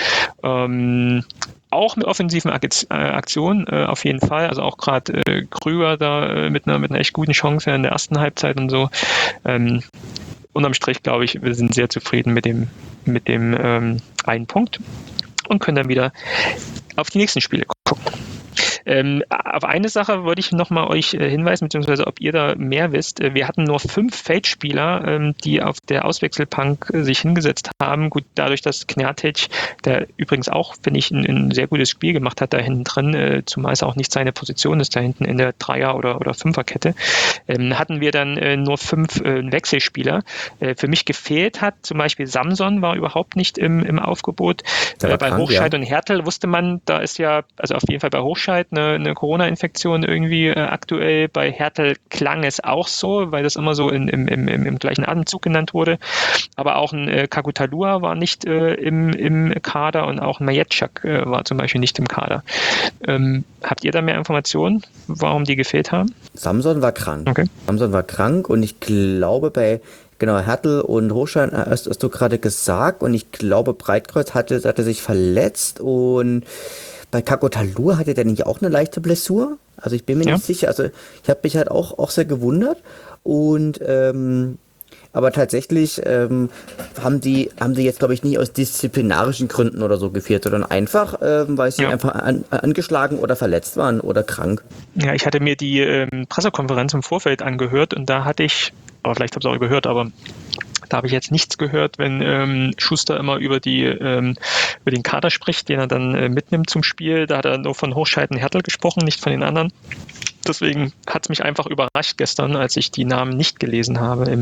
[SPEAKER 1] Auch mit offensiven Aktionen auf jeden Fall. Also auch gerade Krüger da mit einer echt guten Chance in der ersten Halbzeit und so. Unterm Strich, glaube ich, wir sind sehr zufrieden mit dem einen Punkt und können dann wieder auf die nächsten Spiele gucken. Auf eine Sache wollte ich nochmal euch hinweisen, beziehungsweise ob ihr da mehr wisst. Wir hatten nur 5 Feldspieler, die auf der Auswechselbank sich hingesetzt haben. Gut, dadurch, dass Knjatic, der übrigens auch, finde ich, ein sehr gutes Spiel gemacht hat da hinten drin, zumal es auch nicht seine Position ist, da hinten in der Dreier- oder Fünferkette, hatten wir dann nur 5 Wechselspieler. Für mich gefehlt hat zum Beispiel Samson, war überhaupt nicht im Aufgebot. Bei Hochscheid und Hertel wusste man, da ist ja, also auf jeden Fall bei Hochscheid eine Corona-Infektion irgendwie aktuell. Bei Hertel klang es auch so, weil das immer so im gleichen Atemzug genannt wurde. Aber auch ein Kakutalua war nicht im Kader und auch ein Majetschak war zum Beispiel nicht im Kader. Habt ihr da mehr Informationen, warum die gefehlt haben?
[SPEAKER 2] Samson war krank.
[SPEAKER 1] Okay.
[SPEAKER 2] Samson war krank und ich glaube Hertel und Hochstein hast du gerade gesagt und ich glaube Breitkreuz hatte sich verletzt und bei Kakutalua hatte der nicht auch eine leichte Blessur? Also ich bin mir nicht sicher. Also ich habe mich halt auch sehr gewundert und aber tatsächlich haben die jetzt, glaube ich, nicht aus disziplinarischen Gründen oder so gefehlt, sondern einfach, weil sie einfach angeschlagen oder verletzt waren oder krank.
[SPEAKER 1] Ja, ich hatte mir die Pressekonferenz im Vorfeld angehört und da hatte ich, aber vielleicht habt ihr auch gehört, aber Da habe ich jetzt nichts gehört, wenn Schuster immer über den Kader spricht, den er dann mitnimmt zum Spiel. Da hat er nur von Hochscheiden-Hertel gesprochen, nicht von den anderen. Deswegen hat es mich einfach überrascht gestern, als ich die Namen nicht gelesen habe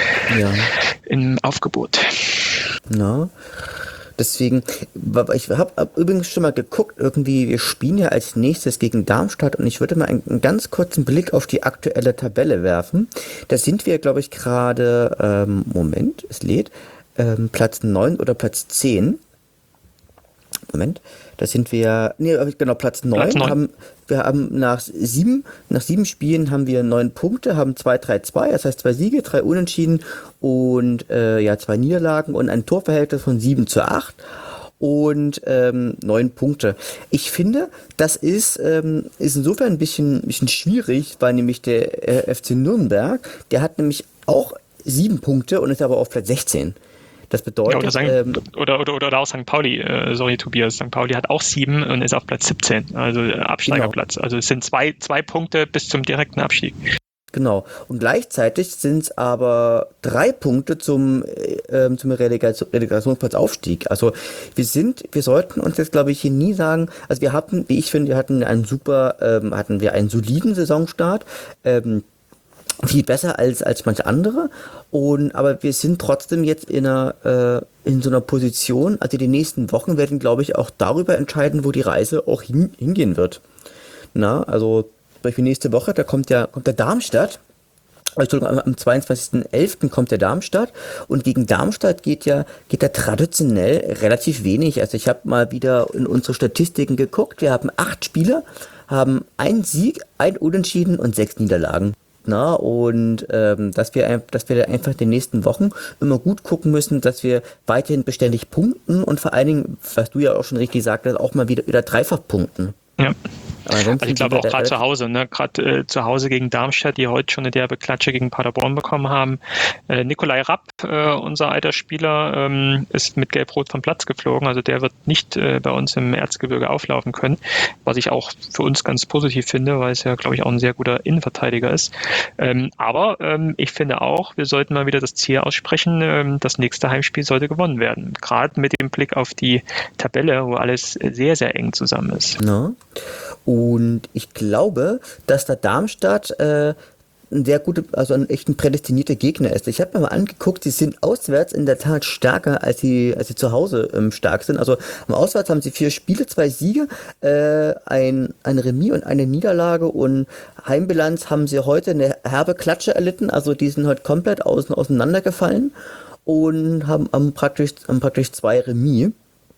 [SPEAKER 1] im Aufgebot.
[SPEAKER 2] Na, deswegen, ich habe übrigens schon mal geguckt, irgendwie, wir spielen ja als nächstes gegen Darmstadt und ich würde mal einen ganz kurzen Blick auf die aktuelle Tabelle werfen. Da sind wir, glaube ich, gerade, Moment, es lädt, Platz 9 oder Platz 10. Moment, da sind wir, Platz 9.
[SPEAKER 1] Platz 9.
[SPEAKER 2] Wir haben nach sieben Spielen haben wir 9 Punkte, haben 2-3-2, das heißt 2 Siege, 3 Unentschieden und 2 Niederlagen und ein Torverhältnis von 7-8 und 9 Punkte. Ich finde, das ist insofern ein bisschen schwierig, weil nämlich der FC Nürnberg, der hat nämlich auch 7 Punkte und ist aber auf Platz 16. Das bedeutet...
[SPEAKER 1] Ja, oder auch St. Pauli, Tobias, St. Pauli hat auch 7 und ist auf Platz 17, also Absteigerplatz. Genau. Also es sind zwei Punkte bis zum direkten Abstieg.
[SPEAKER 2] Genau. Und gleichzeitig sind es aber 3 Punkte zum Relegationsplatz-Aufstieg. Also wir sollten uns jetzt, glaube ich, hier nie sagen, also wir hatten einen soliden Saisonstart, viel besser als manche andere, aber wir sind trotzdem jetzt in so einer Position, also die nächsten Wochen werden, glaube ich, auch darüber entscheiden, wo die Reise auch hingehen wird. Also zum Beispiel nächste Woche, da kommt der Darmstadt, Entschuldigung, am 22.11. kommt der Darmstadt und gegen Darmstadt geht ja traditionell relativ wenig. Also ich habe mal wieder in unsere Statistiken geguckt, wir haben 8 Spieler, haben 1 Sieg, 1 Unentschieden und 6 Niederlagen. Dass wir einfach in den nächsten Wochen immer gut gucken müssen, dass wir weiterhin beständig punkten und vor allen Dingen, was du ja auch schon richtig sagtest, auch mal wieder dreifach punkten.
[SPEAKER 1] Ja. Also ich glaube auch gerade zu Hause, zu Hause gegen Darmstadt, die heute schon eine derbe Klatsche gegen Paderborn bekommen haben. Nikolai Rapp, unser alter Spieler, ist mit Gelb-Rot vom Platz geflogen, also der wird nicht bei uns im Erzgebirge auflaufen können, was ich auch für uns ganz positiv finde, weil es ja, glaube ich, auch ein sehr guter Innenverteidiger ist. Aber ich finde auch, wir sollten mal wieder das Ziel aussprechen, das nächste Heimspiel sollte gewonnen werden. Gerade mit dem Blick auf die Tabelle, wo alles sehr, sehr eng zusammen ist.
[SPEAKER 2] Ja. Und ich glaube, dass der Darmstadt ein echt ein prädestinierter Gegner ist. Ich habe mir mal angeguckt, sie sind auswärts in der Tat stärker, als sie zu Hause stark sind. Also am Auswärts haben sie 4 Spiele, 2 Siege, ein Remis und eine Niederlage und Heimbilanz haben sie heute eine herbe Klatsche erlitten. Also die sind heute komplett auseinandergefallen und haben praktisch 2 Remis.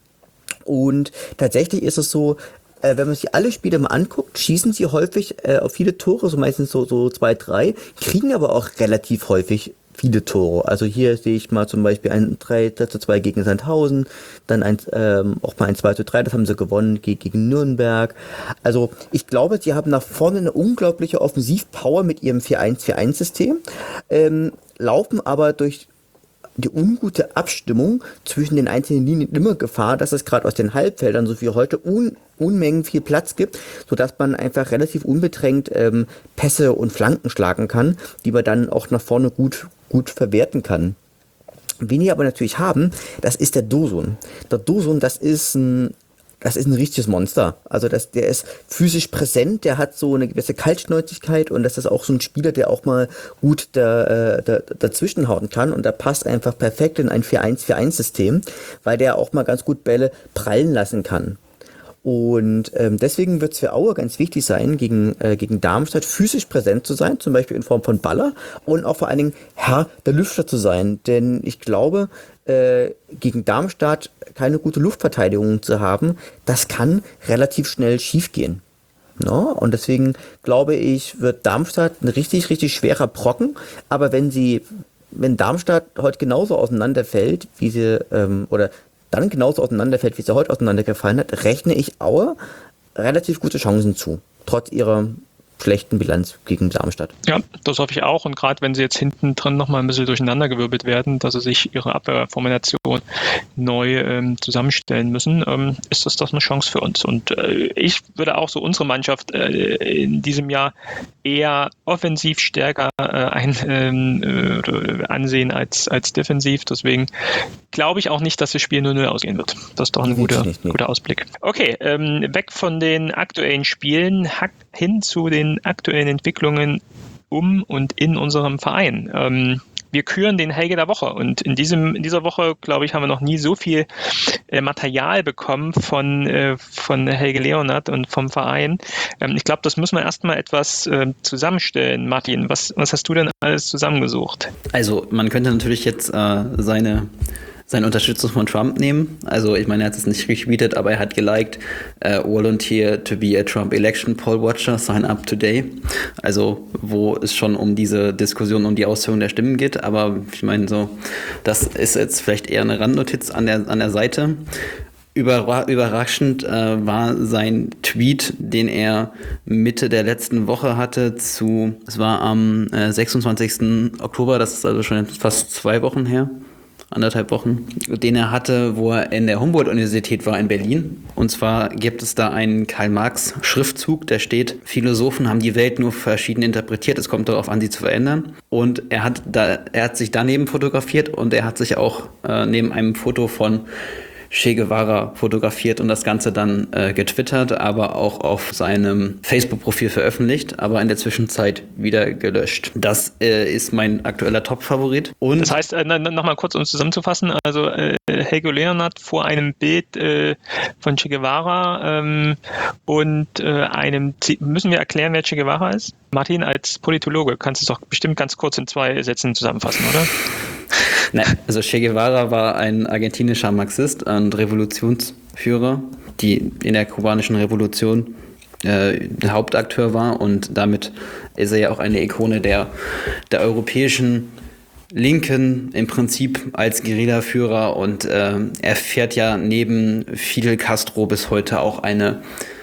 [SPEAKER 2] Und tatsächlich ist es so, wenn man sich alle Spiele mal anguckt, schießen sie häufig auf viele Tore, so meistens so 2, 3, kriegen aber auch relativ häufig viele Tore. Also hier sehe ich mal zum Beispiel ein 3-2 gegen Sandhausen, dann auch mal ein 2-3, das haben sie gewonnen gegen Nürnberg. Also ich glaube, sie haben nach vorne eine unglaubliche Offensivpower mit ihrem 4-1-4-1-System, laufen aber durch die ungute Abstimmung zwischen den einzelnen Linien immer Gefahr, dass es gerade aus den Halbfeldern, so wie heute, Unmengen viel Platz gibt, sodass man einfach relativ unbedrängt Pässe und Flanken schlagen kann, die man dann auch nach vorne gut verwerten kann. Wen wir aber natürlich haben, das ist der Dosun. Der Dosun, das ist ein richtiges Monster. Also der ist physisch präsent, der hat so eine gewisse Kaltschnäuzigkeit und das ist auch so ein Spieler, der auch mal gut dazwischenhauen kann und der passt einfach perfekt in ein 4-1-4-1-System, weil der auch mal ganz gut Bälle prallen lassen kann. Und deswegen wird es für Aue ganz wichtig sein, gegen Darmstadt physisch präsent zu sein, zum Beispiel in Form von Baller und auch vor allen Dingen Herr der Lüfter zu sein. Denn ich glaube, gegen Darmstadt keine gute Luftverteidigung zu haben, das kann relativ schnell schiefgehen. No? Und deswegen glaube ich, wird Darmstadt ein richtig, richtig schwerer Brocken. Aber wenn Darmstadt heute genauso auseinanderfällt, wie sie heute auseinandergefallen hat, rechne ich Aue relativ gute Chancen zu. Trotz ihrer schlechten Bilanz gegen Darmstadt.
[SPEAKER 1] Ja, das hoffe ich auch. Und gerade wenn sie jetzt hinten drin nochmal ein bisschen durcheinandergewirbelt werden, dass sie sich ihre Abwehrformation neu zusammenstellen müssen, ist das doch eine Chance für uns. Und ich würde auch so unsere Mannschaft in diesem Jahr eher offensiv stärker ansehen als defensiv. Deswegen glaube ich auch nicht, dass das Spiel 0-0 ausgehen wird. Das ist doch ein guter Ausblick. Okay, weg von den aktuellen Spielen hin zu den aktuellen Entwicklungen und in unserem Verein. Wir küren den Helge der Woche und in dieser Woche, glaube ich, haben wir noch nie so viel Material bekommen von Helge Leonhard und vom Verein. Ich glaube, das müssen wir erstmal etwas zusammenstellen. Martin, was hast du denn alles zusammengesucht?
[SPEAKER 3] Also man könnte natürlich jetzt seine Unterstützung von Trump nehmen. Also ich meine, er hat es nicht retweetet, aber er hat geliked, volunteer to be a Trump election poll watcher, sign up today. Also wo es schon um diese Diskussion um die Auszählung der Stimmen geht. Aber ich meine so, das ist jetzt vielleicht eher eine Randnotiz an der Seite. Überraschend war sein Tweet, den er Mitte der letzten Woche hatte es war am 26. Oktober, das ist also schon fast 2 Wochen her. 1,5 Wochen, den er hatte, wo er in der Humboldt-Universität war in Berlin. Und zwar gibt es da einen Karl-Marx-Schriftzug, der steht: Philosophen haben die Welt nur verschieden interpretiert, es kommt darauf an, sie zu verändern. Und er hat sich daneben fotografiert und er hat sich auch neben einem Foto von Che Guevara fotografiert und das Ganze dann getwittert, aber auch auf seinem Facebook-Profil veröffentlicht, aber in der Zwischenzeit wieder gelöscht. Das ist mein aktueller Top-Favorit. Und
[SPEAKER 1] das heißt, nochmal kurz, um es zusammenzufassen, also Helge Leonhard vor einem Bild von Che Guevara und müssen wir erklären, wer Che Guevara ist? Martin, als Politologe kannst du es doch bestimmt ganz kurz in 2 Sätzen zusammenfassen, oder?
[SPEAKER 3] Nein, also Che Guevara war ein argentinischer Marxist und Revolutionsführer, die in der kubanischen Revolution der Hauptakteur war, und damit ist er ja auch eine Ikone der europäischen Linken im Prinzip als Guerillaführer, und er fährt ja neben Fidel Castro bis heute auch eine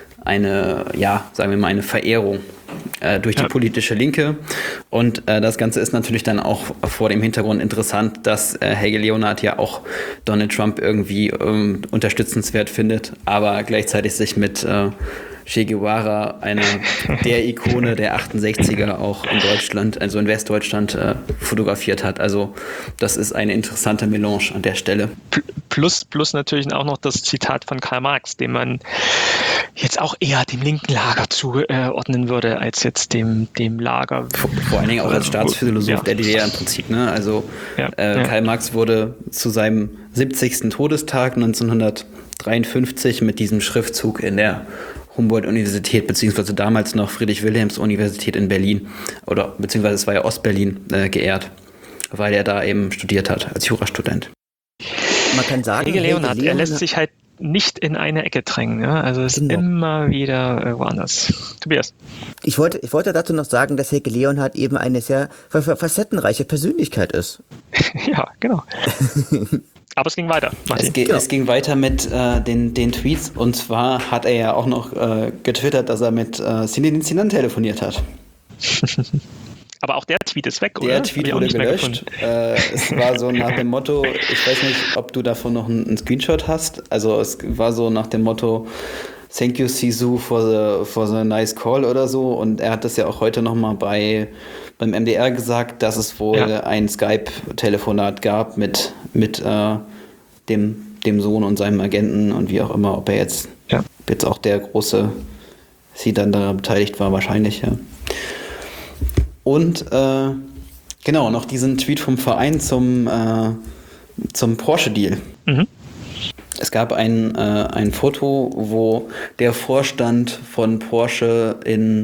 [SPEAKER 3] Verehrung durch die politische Linke. Und das Ganze ist natürlich dann auch vor dem Hintergrund interessant, dass Helge Leonhard ja auch Donald Trump irgendwie unterstützenswert findet, aber gleichzeitig sich mit Che Guevara, einer der Ikone der 68er auch in Deutschland, also in Westdeutschland, fotografiert hat. Also das ist eine interessante Melange an der Stelle.
[SPEAKER 1] Plus natürlich auch noch das Zitat von Karl Marx, dem man jetzt auch eher dem linken Lager zuordnen würde, als jetzt dem Lager.
[SPEAKER 3] Vor allen Dingen auch als Staatsphilosoph der DDR im Prinzip. Ne? Also Karl Marx wurde zu seinem 70. Todestag 1953 mit diesem Schriftzug in der Humboldt-Universität, beziehungsweise damals noch Friedrich-Wilhelms-Universität in Berlin, beziehungsweise es war ja Ostberlin, geehrt, weil er da eben studiert hat, als Jurastudent.
[SPEAKER 2] Man kann sagen,
[SPEAKER 1] Helge Leonhard, er lässt sich halt nicht in eine Ecke drängen. Ja? Also es ist immer wieder woanders. Tobias.
[SPEAKER 2] Ich wollte dazu noch sagen, dass Helge Leonhard eben eine sehr facettenreiche Persönlichkeit ist.
[SPEAKER 1] Ja, genau. Aber es ging weiter, Martin.
[SPEAKER 3] Es ging weiter mit den Tweets, und zwar hat er ja auch noch getwittert, dass er mit Zinedine Zidane telefoniert hat.
[SPEAKER 1] Aber auch der Tweet ist weg, oder?
[SPEAKER 3] Der Tweet wurde gelöscht. Es war so nach dem Motto, ich weiß nicht, ob du davon noch einen Screenshot hast. Also es war so nach dem Motto, thank you, Sisu, for the nice call oder so. Und er hat das ja auch heute nochmal beim MDR gesagt, dass es wohl ein Skype-Telefonat gab mit dem Sohn und seinem Agenten und wie auch immer, ob er jetzt auch der große Zidane daran beteiligt war, wahrscheinlich, ja. Und genau, noch diesen Tweet vom Verein zum Porsche-Deal. Mhm. Es gab ein Foto, wo der Vorstand von Porsche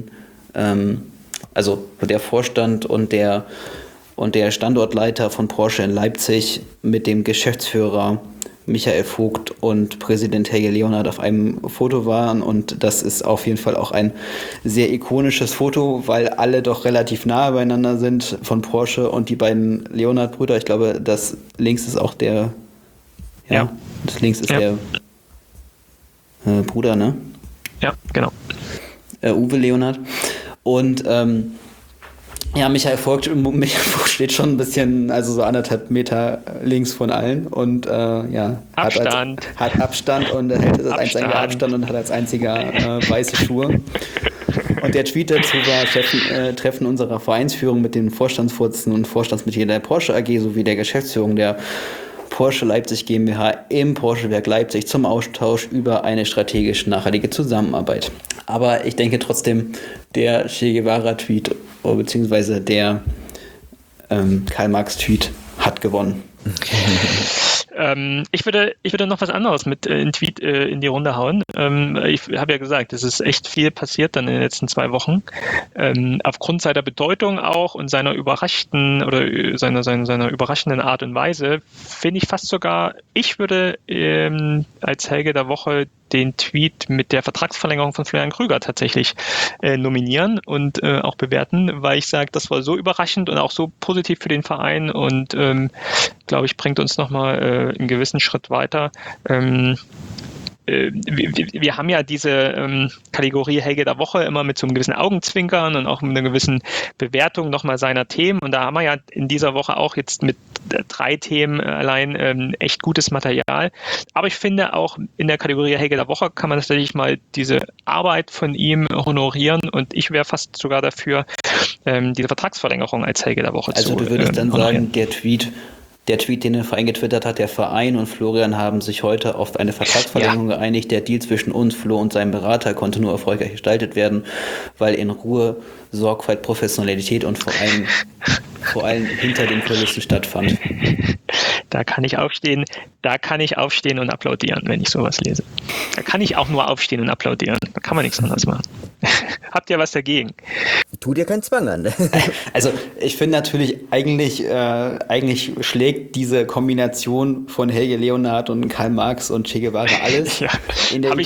[SPEAKER 3] also der Vorstand und der Standortleiter von Porsche in Leipzig mit dem Geschäftsführer Michael Vogt und Präsident Helge Leonhard auf einem Foto waren, und das ist auf jeden Fall auch ein sehr ikonisches Foto, weil alle doch relativ nahe beieinander sind von Porsche und die beiden Leonhard-Brüder. Ich glaube, das links ist auch der das links ist der Bruder, ne?
[SPEAKER 1] Ja, genau.
[SPEAKER 3] Uwe Leonhard. Und Michael Vogt steht schon ein bisschen, also so 1,5 Meter links von allen und
[SPEAKER 1] Abstand.
[SPEAKER 3] Hat Abstand und hält als einziger Abstand und hat als einziger weiße Schuhe. Und der Tweet dazu war, Treffen unserer Vereinsführung mit den Vorstandsvorsitzenden und Vorstandsmitgliedern der Porsche AG sowie der Geschäftsführung der Porsche Leipzig GmbH im Porsche-Werk Leipzig zum Austausch über eine strategisch nachhaltige Zusammenarbeit. Aber ich denke trotzdem, der Che Guevara-Tweet beziehungsweise der Karl-Marx-Tweet hat gewonnen.
[SPEAKER 1] Ich würde noch was anderes mit in Tweet in die Runde hauen. Ich habe ja gesagt, es ist echt viel passiert dann in den letzten 2 Wochen. Aufgrund seiner Bedeutung auch und seiner überraschten oder seiner überraschenden Art und Weise finde ich fast sogar, ich würde als Helge der Woche den Tweet mit der Vertragsverlängerung von Florian Krüger tatsächlich nominieren und auch bewerten, weil ich sage, das war so überraschend und auch so positiv für den Verein und glaube ich, bringt uns nochmal einen gewissen Schritt weiter. Wir haben ja diese Kategorie Helge der Woche immer mit so einem gewissen Augenzwinkern und auch mit einer gewissen Bewertung nochmal seiner Themen. Und da haben wir ja in dieser Woche auch jetzt mit 3 Themen allein echt gutes Material. Aber ich finde auch in der Kategorie Helge der Woche kann man tatsächlich mal diese Arbeit von ihm honorieren. Und ich wäre fast sogar dafür, diese Vertragsverlängerung als Helge der Woche zu
[SPEAKER 3] honorieren. Also du würdest dann
[SPEAKER 1] honorieren.
[SPEAKER 3] sagen, der Tweet, den der Verein getwittert hat, der Verein und Florian haben sich heute auf eine Vertragsverlängerung geeinigt. Der Deal zwischen uns, Flo und seinem Berater konnte nur erfolgreich gestaltet werden, weil in Ruhe, Sorgfalt, Professionalität und vor allem hinter den Kulissen stattfand.
[SPEAKER 1] Da kann ich aufstehen und applaudieren, wenn ich sowas lese. Da kann ich auch nur aufstehen und applaudieren. Da kann man nichts anderes machen. Habt ihr was dagegen?
[SPEAKER 2] Tut dir keinen Zwang an.
[SPEAKER 3] Also ich finde natürlich, eigentlich schlägt diese Kombination von Helge Leonhardt und Karl Marx und Che Guevara alles.
[SPEAKER 1] Ja,
[SPEAKER 3] in der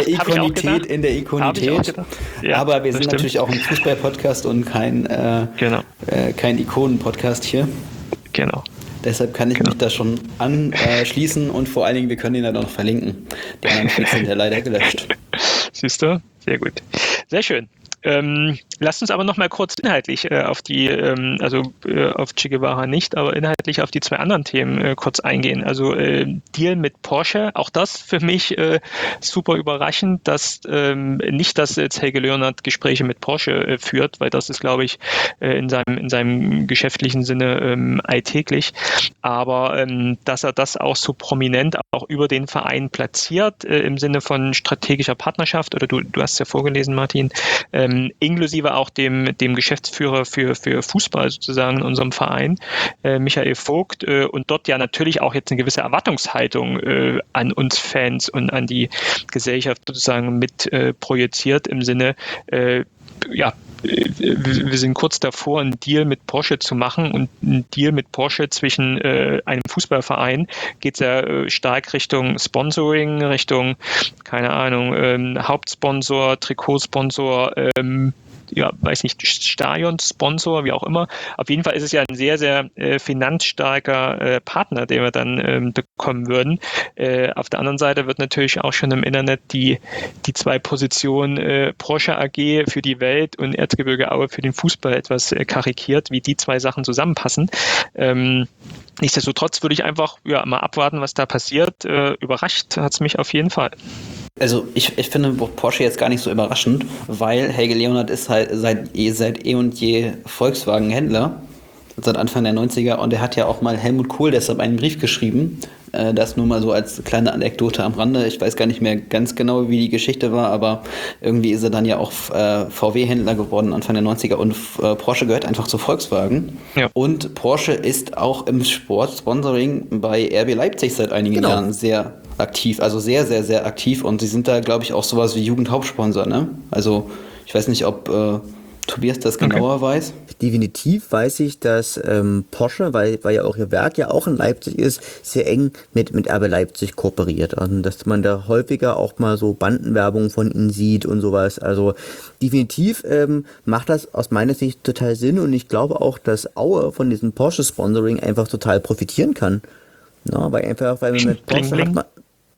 [SPEAKER 3] Ikonität.
[SPEAKER 1] Ja,
[SPEAKER 3] aber wir sind natürlich auch ein Fußball-Podcast und kein Ikonen-Podcast hier.
[SPEAKER 1] Genau.
[SPEAKER 3] Deshalb kann ich mich da schon anschließen und vor allen Dingen, wir können ihn dann auch noch verlinken. Die anderen Tweets sind ja leider gelöscht.
[SPEAKER 1] Siehst du? Sehr gut. Sehr schön. Lasst uns aber noch mal kurz inhaltlich auf die, auf Che Guevara nicht, aber inhaltlich auf die 2 anderen Themen kurz eingehen. Also Deal mit Porsche, auch das für mich super überraschend, dass nicht, dass jetzt Helge Leonhardt Gespräche mit Porsche führt, weil das ist, glaube ich, in seinem geschäftlichen Sinne alltäglich, aber dass er das auch so prominent auch über den Verein platziert, im Sinne von strategischer Partnerschaft, oder du hast es ja vorgelesen, Martin, inklusive auch dem Geschäftsführer für Fußball sozusagen in unserem Verein, Michael Vogt, und dort ja natürlich auch jetzt eine gewisse Erwartungshaltung an uns Fans und an die Gesellschaft sozusagen mit projiziert im Sinne, wir sind kurz davor, einen Deal mit Porsche zu machen, und ein Deal mit Porsche zwischen einem Fußballverein geht ja stark Richtung Sponsoring, Richtung, keine Ahnung, Hauptsponsor, Trikotsponsor, weiß nicht, Stadionsponsor, wie auch immer. Auf jeden Fall ist es ja ein sehr, sehr finanzstarker Partner, den wir dann bekommen würden. Auf der anderen Seite wird natürlich auch schon im Internet die 2 Positionen Porsche AG für die Welt und Erzgebirge Aue für den Fußball etwas karikiert, wie die 2 Sachen zusammenpassen. Nichtsdestotrotz würde ich einfach mal abwarten, was da passiert. Überrascht hat es mich auf jeden Fall.
[SPEAKER 3] Also ich finde Porsche jetzt gar nicht so überraschend, weil Helge Leonhardt ist halt seit eh und je Volkswagen-Händler, seit Anfang der 90er, und er hat ja auch mal Helmut Kohl deshalb einen Brief geschrieben. Das nur mal so als kleine Anekdote am Rande. Ich weiß gar nicht mehr ganz genau, wie die Geschichte war, aber irgendwie ist er dann ja auch VW-Händler geworden Anfang der 90er, und Porsche gehört einfach zu Volkswagen. Ja. Und Porsche ist auch im Sportsponsoring bei RB Leipzig seit einigen Jahren sehr aktiv, also sehr, sehr, sehr aktiv, und sie sind da, glaube ich, auch sowas wie Jugendhauptsponsor, ne? Also ich weiß nicht, ob Tobias das genauer weiß.
[SPEAKER 2] Definitiv weiß ich, dass Porsche, weil ja auch ihr Werk ja auch in Leipzig ist, sehr eng mit RB Leipzig kooperiert. Und dass man da häufiger auch mal so Bandenwerbung von ihnen sieht und sowas. Also definitiv macht das aus meiner Sicht total Sinn, und ich glaube auch, dass Aue von diesem Porsche-Sponsoring einfach total profitieren kann. Na, weil man mit Porsche hat man...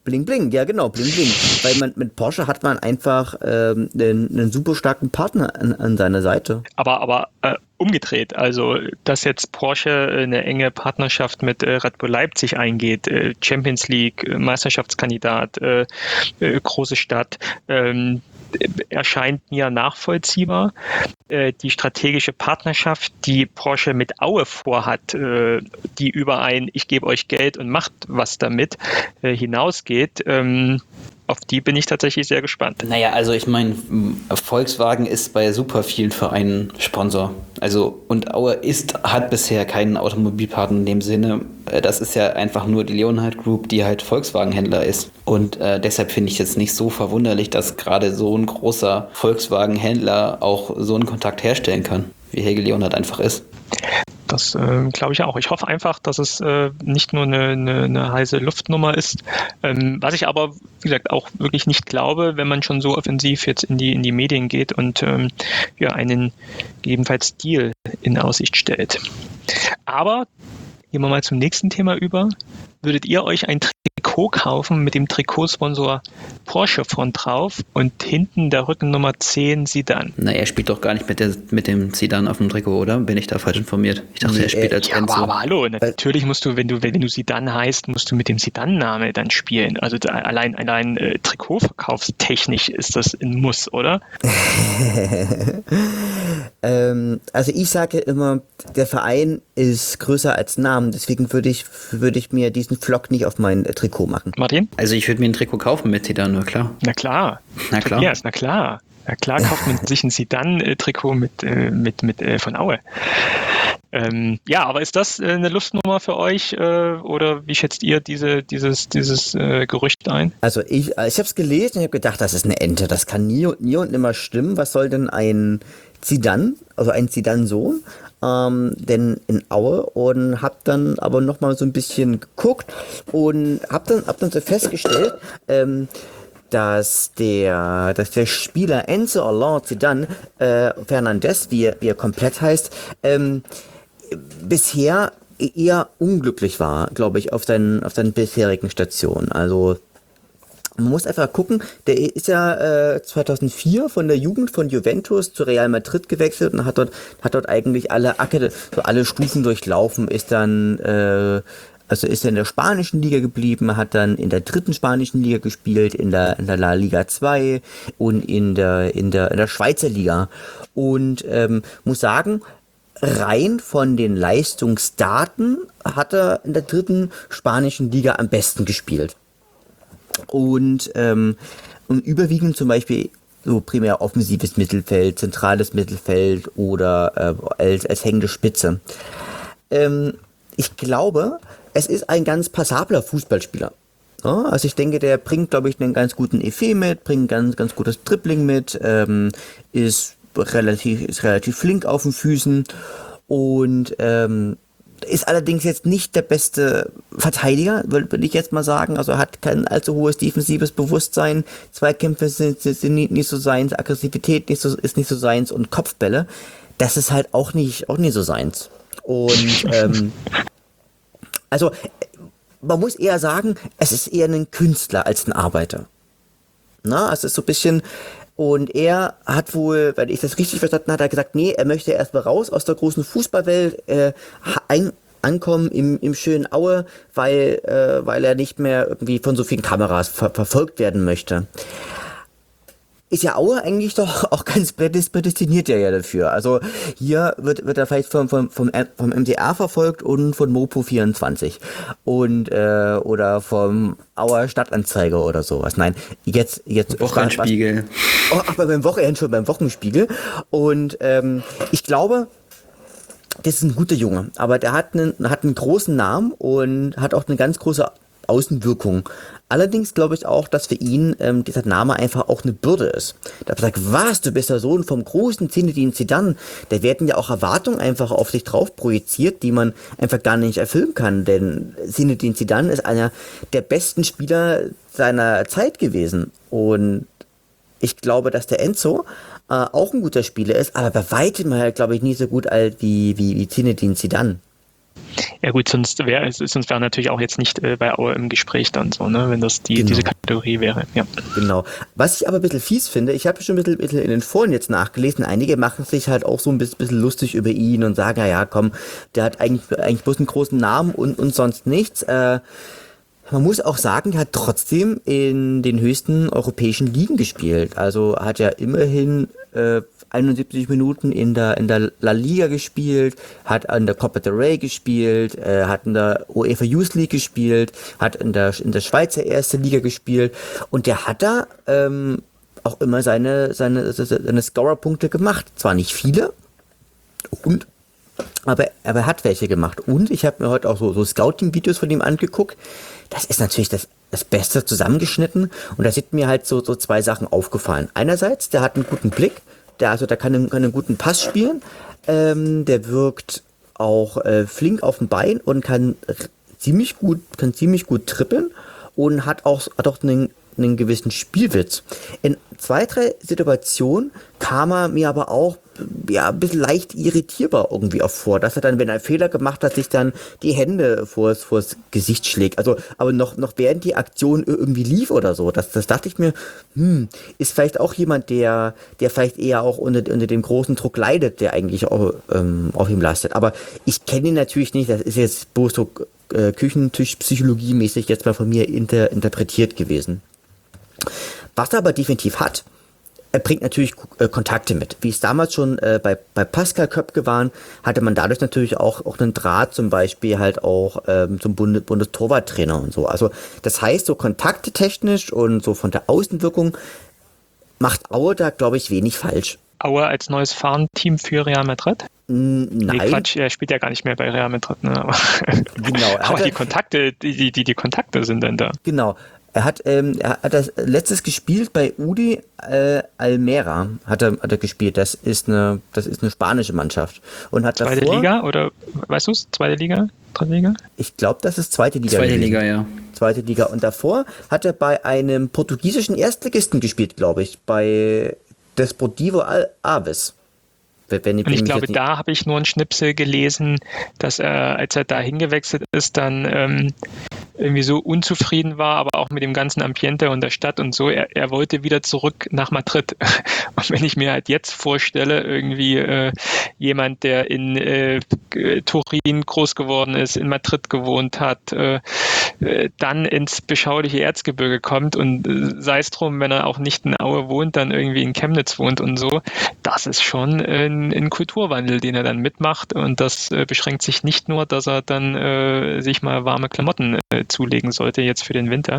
[SPEAKER 2] Bling Bling, ja genau, Bling Bling. Weil mit Porsche hat man einfach einen super starken Partner an seiner Seite.
[SPEAKER 1] Aber umgedreht, also dass jetzt Porsche eine enge Partnerschaft mit Red Bull Leipzig eingeht, Champions League, Meisterschaftskandidat, große Stadt, erscheint mir nachvollziehbar. Die strategische Partnerschaft, die Porsche mit Aue vorhat, die über ein Ich gebe euch Geld und macht was damit hinausgeht, auf die bin ich tatsächlich sehr gespannt.
[SPEAKER 3] Naja, also ich meine, Volkswagen ist bei super vielen Vereinen Sponsor. Also, und Aue hat bisher keinen Automobilpartner in dem Sinne. Das ist ja einfach nur die Leonhardt Group, die halt Volkswagen-Händler ist. Und deshalb finde ich jetzt nicht so verwunderlich, dass gerade so ein großer Volkswagen-Händler auch so einen Kontakt herstellen kann, wie Helge Leonhardt einfach ist.
[SPEAKER 1] Das glaube ich auch. Ich hoffe einfach, dass es nicht nur eine heiße Luftnummer ist. Was ich aber, wie gesagt, auch wirklich nicht glaube, wenn man schon so offensiv jetzt in die Medien geht und einen gegebenenfalls Deal in Aussicht stellt. Aber gehen wir mal zum nächsten Thema über. Würdet ihr euch ein Trikot kaufen mit dem Trikotsponsor Porsche vorn drauf und hinten der Rückennummer 10 Sedan?
[SPEAKER 3] Na, er spielt doch gar nicht mit dem Sedan auf dem Trikot, oder? Bin ich da falsch informiert? Ich dachte, er spielt als Enzo.
[SPEAKER 1] Aber hallo, natürlich musst du, wenn du Sedan heißt, musst du mit dem Sedan-Name dann spielen. Also allein Trikotverkaufstechnisch ist das ein Muss, oder?
[SPEAKER 2] Also ich sage immer, der Verein ist größer als Namen, deswegen würde ich mir diesen Flock nicht auf mein Trikot machen.
[SPEAKER 1] Martin?
[SPEAKER 3] Also ich würde mir ein Trikot kaufen mit Sedan, nur klar.
[SPEAKER 1] Na klar.
[SPEAKER 3] Na klar.
[SPEAKER 1] Tobias, na klar. Na klar kauft man sich ein Sedan-Trikot mit von Aue. Aber ist das eine Luftnummer für euch oder wie schätzt ihr dieses Gerücht ein?
[SPEAKER 2] Also ich habe es gelesen und habe gedacht, das ist eine Ente, das kann nie und nimmer stimmen. Was soll denn ein Sedan, also ein Sedan-Sohn, denn in Aue, und hab dann aber nochmal so ein bisschen geguckt und hab dann so festgestellt, dass der Spieler Enzo Alain Zidane Fernandes, wie er komplett heißt, bisher eher unglücklich war, glaube ich, auf seinen bisherigen Stationen. Also man muss einfach gucken, der ist ja 2004 von der Jugend von Juventus zu Real Madrid gewechselt und hat dort eigentlich alle Stufen durchlaufen, ist dann ist er in der spanischen Liga geblieben, hat dann in der dritten spanischen Liga gespielt, in der La Liga 2 und in der Schweizer Liga. Und muss sagen, rein von den Leistungsdaten hat er in der dritten spanischen Liga am besten gespielt. Und überwiegend zum Beispiel so primär offensives Mittelfeld, zentrales Mittelfeld oder als hängende Spitze. Ich glaube, es ist ein ganz passabler Fußballspieler. Ja, also ich denke, der bringt, glaube ich, einen ganz guten Effet mit, bringt ganz gutes Dribbling mit, ist relativ flink auf den Füßen und ist allerdings jetzt nicht der beste Verteidiger, würde ich jetzt mal sagen. Also hat kein allzu hohes defensives Bewusstsein. Zweikämpfe sind nicht so seins, Aggressivität ist nicht so seins und Kopfbälle, das ist halt auch nicht so seins. Und also man muss eher sagen, es ist eher ein Künstler als ein Arbeiter. Na, es ist so ein bisschen. Und er hat wohl, wenn ich das richtig verstanden habe, hat er gesagt, nee, er möchte erstmal raus aus der großen Fußballwelt, ankommen im schönen Aue, weil er nicht mehr irgendwie von so vielen Kameras verfolgt werden möchte. Ist ja Aue eigentlich doch auch ganz prädestiniert ja dafür. Also hier wird er vielleicht vom MDR verfolgt und von Mopo24 und oder vom Auer Stadtanzeiger oder sowas. Nein, jetzt
[SPEAKER 3] Wochenspiegel.
[SPEAKER 2] Beim Wochenspiegel. Und ich glaube, das ist ein guter Junge, aber der hat einen großen Namen und hat auch eine ganz große Außenwirkung. Allerdings glaube ich auch, dass für ihn dieser Name einfach auch eine Bürde ist. Da sagt, was, du bist der Sohn vom großen Zinedine Zidane. Da werden ja auch Erwartungen einfach auf sich drauf projiziert, die man einfach gar nicht erfüllen kann. Denn Zinedine Zidane ist einer der besten Spieler seiner Zeit gewesen. Und ich glaube, dass der Enzo auch ein guter Spieler ist, aber bei weitem halt, glaube ich, nicht so gut alt wie Zinedine Zidane.
[SPEAKER 1] Ja gut, sonst wäre natürlich auch jetzt nicht bei Aue im Gespräch dann so, ne, wenn das diese Kategorie wäre. Ja.
[SPEAKER 2] Genau. Was ich aber ein bisschen fies finde, ich habe schon ein bisschen in den Foren jetzt nachgelesen, einige machen sich halt auch so ein bisschen lustig über ihn und sagen, ja komm, der hat eigentlich bloß einen großen Namen und sonst nichts. Man muss auch sagen, er hat trotzdem in den höchsten europäischen Ligen gespielt. Also hat er immerhin 71 Minuten in der La Liga gespielt, hat an der Copa del Rey gespielt, hat in der UEFA Youth League gespielt, hat in der Schweizer erste Liga gespielt und der hat da auch immer seine Scorer-Punkte gemacht. Zwar nicht viele, aber er hat welche gemacht. Und ich habe mir heute auch so Scouting-Videos von ihm angeguckt. Das ist natürlich das Beste zusammengeschnitten. Und da sind mir halt so zwei Sachen aufgefallen. Einerseits, der hat einen guten Blick. Der kann einen guten Pass spielen. Der wirkt auch flink auf dem Bein und kann ziemlich gut trippeln. Und hat auch einen gewissen Spielwitz. In 2, 3 Situationen kam er mir aber auch ein bisschen leicht irritierbar irgendwie auch vor, dass er dann, wenn er einen Fehler gemacht hat, sich dann die Hände vors Gesicht schlägt. Also, aber noch während die Aktion irgendwie lief oder so. Das dachte ich mir, ist vielleicht auch jemand, der vielleicht eher auch unter dem großen Druck leidet, der eigentlich auch auf ihm lastet. Aber ich kenne ihn natürlich nicht, das ist jetzt bloß so Küchentischpsychologie-mäßig jetzt mal von mir interpretiert gewesen. Was er aber definitiv hat, er bringt natürlich Kontakte mit. Wie es damals schon bei Pascal Köpke waren, hatte man dadurch natürlich auch einen Draht zum Beispiel halt auch zum Bundestorwarttrainer und so. Also das heißt, so kontakte technisch und so von der Außenwirkung macht Aue da, glaube ich, wenig falsch.
[SPEAKER 1] Aue als neues Fahrenteam für Real Madrid?
[SPEAKER 2] Nein.
[SPEAKER 1] Nee, Quatsch, er spielt ja gar nicht mehr bei Real Madrid. Ne?
[SPEAKER 2] Genau.
[SPEAKER 1] Aber die Kontakte, die Kontakte sind dann da.
[SPEAKER 2] Genau. Er hat das letztes gespielt bei Udi Almera hat er gespielt. Das ist eine spanische Mannschaft und hat
[SPEAKER 1] Zweite
[SPEAKER 2] davor,
[SPEAKER 1] Liga oder weißt du es? Zweite Liga, dritte Liga?
[SPEAKER 2] Ich glaube, das ist zweite Liga.
[SPEAKER 3] Zweite Liga, ja.
[SPEAKER 2] Zweite Liga und davor hat er bei einem portugiesischen Erstligisten gespielt, glaube ich, bei Desportivo Aves.
[SPEAKER 1] Und ich glaube, da habe ich nur einen Schnipsel gelesen, dass er, als er da hingewechselt ist, dann irgendwie so unzufrieden war, aber auch mit dem ganzen Ambiente und der Stadt und so. Er wollte wieder zurück nach Madrid. Und wenn ich mir halt jetzt vorstelle, irgendwie jemand, der in Turin groß geworden ist, in Madrid gewohnt hat, dann ins beschauliche Erzgebirge kommt und sei es drum, wenn er auch nicht in Aue wohnt, dann irgendwie in Chemnitz wohnt und so, das ist schon ein Kulturwandel, den er dann mitmacht und das beschränkt sich nicht nur, dass er dann sich mal warme Klamotten zulegen sollte jetzt für den Winter.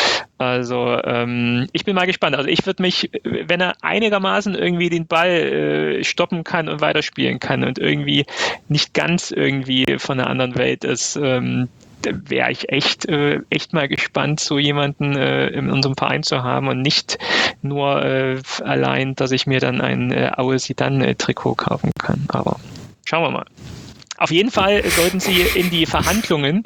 [SPEAKER 1] Also ich bin mal gespannt. Also ich würde mich, wenn er einigermaßen irgendwie den Ball stoppen kann und weiterspielen kann und irgendwie nicht ganz irgendwie von einer anderen Welt ist, wäre ich echt mal gespannt, so jemanden in unserem Verein zu haben und nicht nur allein, dass ich mir dann ein Aue Zidane-Trikot kaufen kann. Aber schauen wir mal. Auf jeden Fall sollten Sie in die Verhandlungen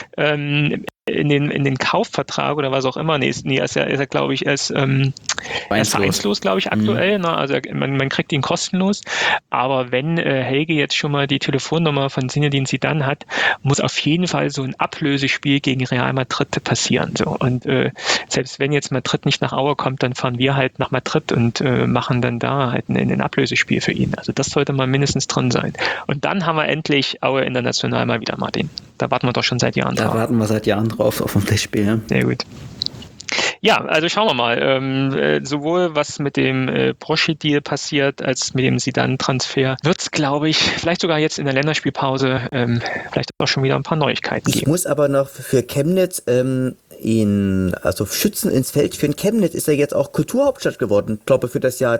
[SPEAKER 1] in den Kaufvertrag oder was auch immer, ist er glaube ich, er ist vereinslos, glaube ich, aktuell. Ne? Also man kriegt ihn kostenlos. Aber wenn Helge jetzt schon mal die Telefonnummer von Zinedine Zidane hat, muss auf jeden Fall so ein Ablösespiel gegen Real Madrid passieren. So. Und selbst wenn jetzt Madrid nicht nach Aue kommt, dann fahren wir halt nach Madrid und machen dann da halt ein Ablösespiel für ihn. Also das sollte mal mindestens drin sein. Und dann haben wir endlich Aue international mal wieder, Martin. Da warten wir doch schon seit Jahren drauf.
[SPEAKER 3] Da warten wir seit Jahren drauf auf ein Pflichtspiel. Ja.
[SPEAKER 1] Sehr gut. Ja, also schauen wir mal. Sowohl was mit dem Broschi-Deal passiert, als mit dem Zidane-Transfer wird es, glaube ich, vielleicht sogar jetzt in der Länderspielpause vielleicht auch schon wieder ein paar Neuigkeiten geben.
[SPEAKER 2] Ich muss aber noch für Chemnitz Schützen ins Feld führen. Chemnitz ist ja jetzt auch Kulturhauptstadt geworden. Ich glaube, für das Jahr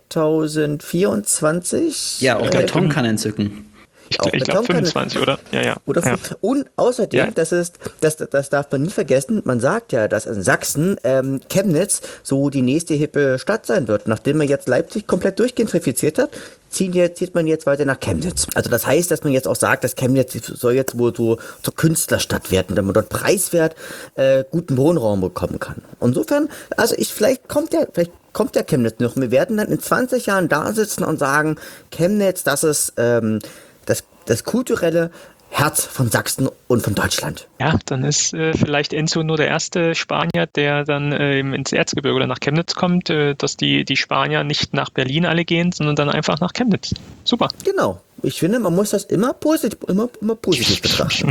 [SPEAKER 2] 2024.
[SPEAKER 3] Ja, auch Beton kann entzücken.
[SPEAKER 1] Ich glaube 25, oder? Ja.
[SPEAKER 2] Und außerdem, das darf man nie vergessen, man sagt ja, dass in Sachsen Chemnitz so die nächste hippe Stadt sein wird. Nachdem man jetzt Leipzig komplett durchgentrifiziert hat, zieht man jetzt weiter nach Chemnitz. Also das heißt, dass man jetzt auch sagt, dass Chemnitz soll jetzt wohl so zur Künstlerstadt werden, damit man dort preiswert guten Wohnraum bekommen kann. Insofern, also vielleicht kommt der Chemnitz noch. Wir werden dann in 20 Jahren da sitzen und sagen, Chemnitz, das ist das kulturelle Herz von Sachsen und von Deutschland.
[SPEAKER 1] Ja, dann ist vielleicht Enzo nur der erste Spanier, der dann ins Erzgebirge oder nach Chemnitz kommt, dass die Spanier nicht nach Berlin alle gehen, sondern dann einfach nach Chemnitz. Super.
[SPEAKER 2] Genau. Ich finde, man muss das immer positiv betrachten.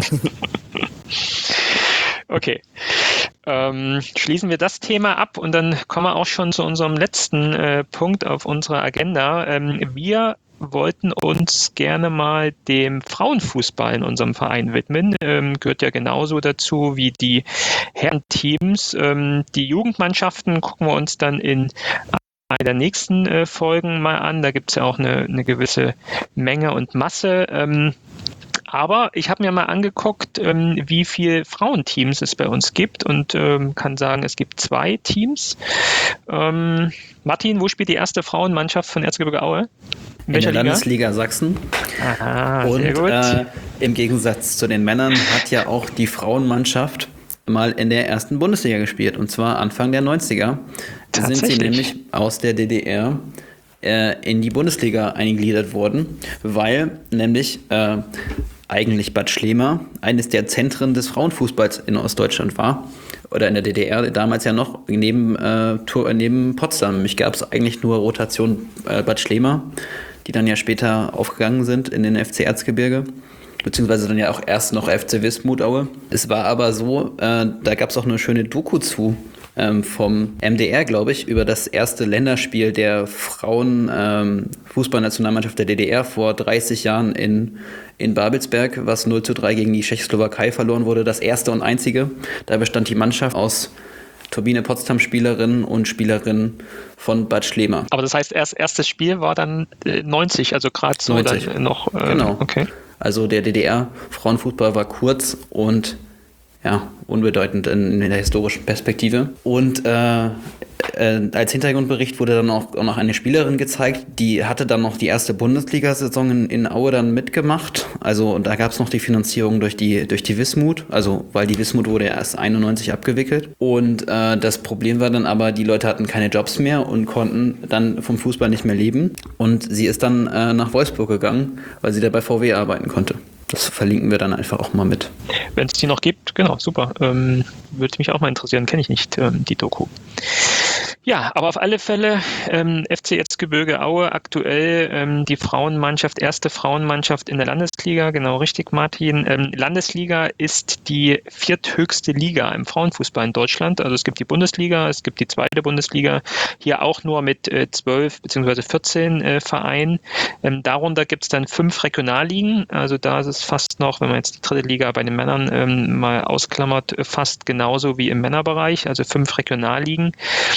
[SPEAKER 1] Okay. Schließen wir das Thema ab und dann kommen wir auch schon zu unserem letzten Punkt auf unserer Agenda. Wir wollten uns gerne mal dem Frauenfußball in unserem Verein widmen. Gehört ja genauso dazu wie die Herrenteams. Die Jugendmannschaften gucken wir uns dann in einer der nächsten Folgen mal an. Da gibt es ja auch eine gewisse Menge und Masse. Aber ich habe mir mal angeguckt, wie viele Frauenteams es bei uns gibt und kann sagen, es gibt 2 Teams. Martin, wo spielt die erste Frauenmannschaft von Erzgebirge Aue?
[SPEAKER 3] In der Landesliga Sachsen.
[SPEAKER 1] Aha,
[SPEAKER 3] und
[SPEAKER 1] sehr gut.
[SPEAKER 3] Im Gegensatz zu den Männern hat ja auch die Frauenmannschaft mal in der ersten Bundesliga gespielt. Und zwar Anfang der 90er sind sie nämlich aus der DDR in die Bundesliga eingegliedert worden, weil nämlich eigentlich Bad Schlema eines der Zentren des Frauenfußballs in Ostdeutschland war. Oder in der DDR damals ja noch neben Potsdam. Nämlich gab es eigentlich nur Rotation Bad Schlema, die dann ja später aufgegangen sind in den FC Erzgebirge. Beziehungsweise dann ja auch erst noch FC Wismut Aue. Es war aber so, da gab es auch eine schöne Doku zu vom MDR, glaube ich, über das erste Länderspiel der Frauen-Fußballnationalmannschaft der DDR vor 30 Jahren in Babelsberg, was 0:3 gegen die Tschechoslowakei verloren wurde. Das erste und einzige. Da bestand die Mannschaft aus Turbine Potsdam Spielerinnen und Spielerinnen von Bad Schlema.
[SPEAKER 1] Aber das heißt, erstes Spiel war dann 90, also gerade so
[SPEAKER 3] 90.
[SPEAKER 1] Dann noch.
[SPEAKER 3] Genau.
[SPEAKER 1] Okay.
[SPEAKER 3] Also der DDR-Frauenfußball war kurz und unbedeutend in der historischen Perspektive. Und als Hintergrundbericht wurde dann auch noch eine Spielerin gezeigt, die hatte dann noch die erste Bundesliga-Saison in Aue dann mitgemacht. Also da gab es noch die Finanzierung durch die Wismut, also weil die Wismut wurde erst 91 abgewickelt. Und das Problem war dann aber, die Leute hatten keine Jobs mehr und konnten dann vom Fußball nicht mehr leben. Und sie ist dann nach Wolfsburg gegangen, weil sie da bei VW arbeiten konnte. Das verlinken wir dann einfach auch mal mit.
[SPEAKER 1] Wenn es die noch gibt, genau, super. Würde mich auch mal interessieren, kenne ich nicht, die Doku. Ja, aber auf alle Fälle FC Erzgebirge Aue aktuell die Frauenmannschaft, erste Frauenmannschaft in der Landesliga, genau richtig, Martin. Landesliga ist die vierthöchste Liga im Frauenfußball in Deutschland. Also es gibt die Bundesliga, es gibt die zweite Bundesliga, hier auch nur mit 12 bzw. 14 Vereinen. Darunter gibt es dann 5 Regionalligen, also da ist es fast noch, wenn man jetzt die dritte Liga bei den Männern mal ausklammert, fast genauso wie im Männerbereich, also 5 Regionalligen.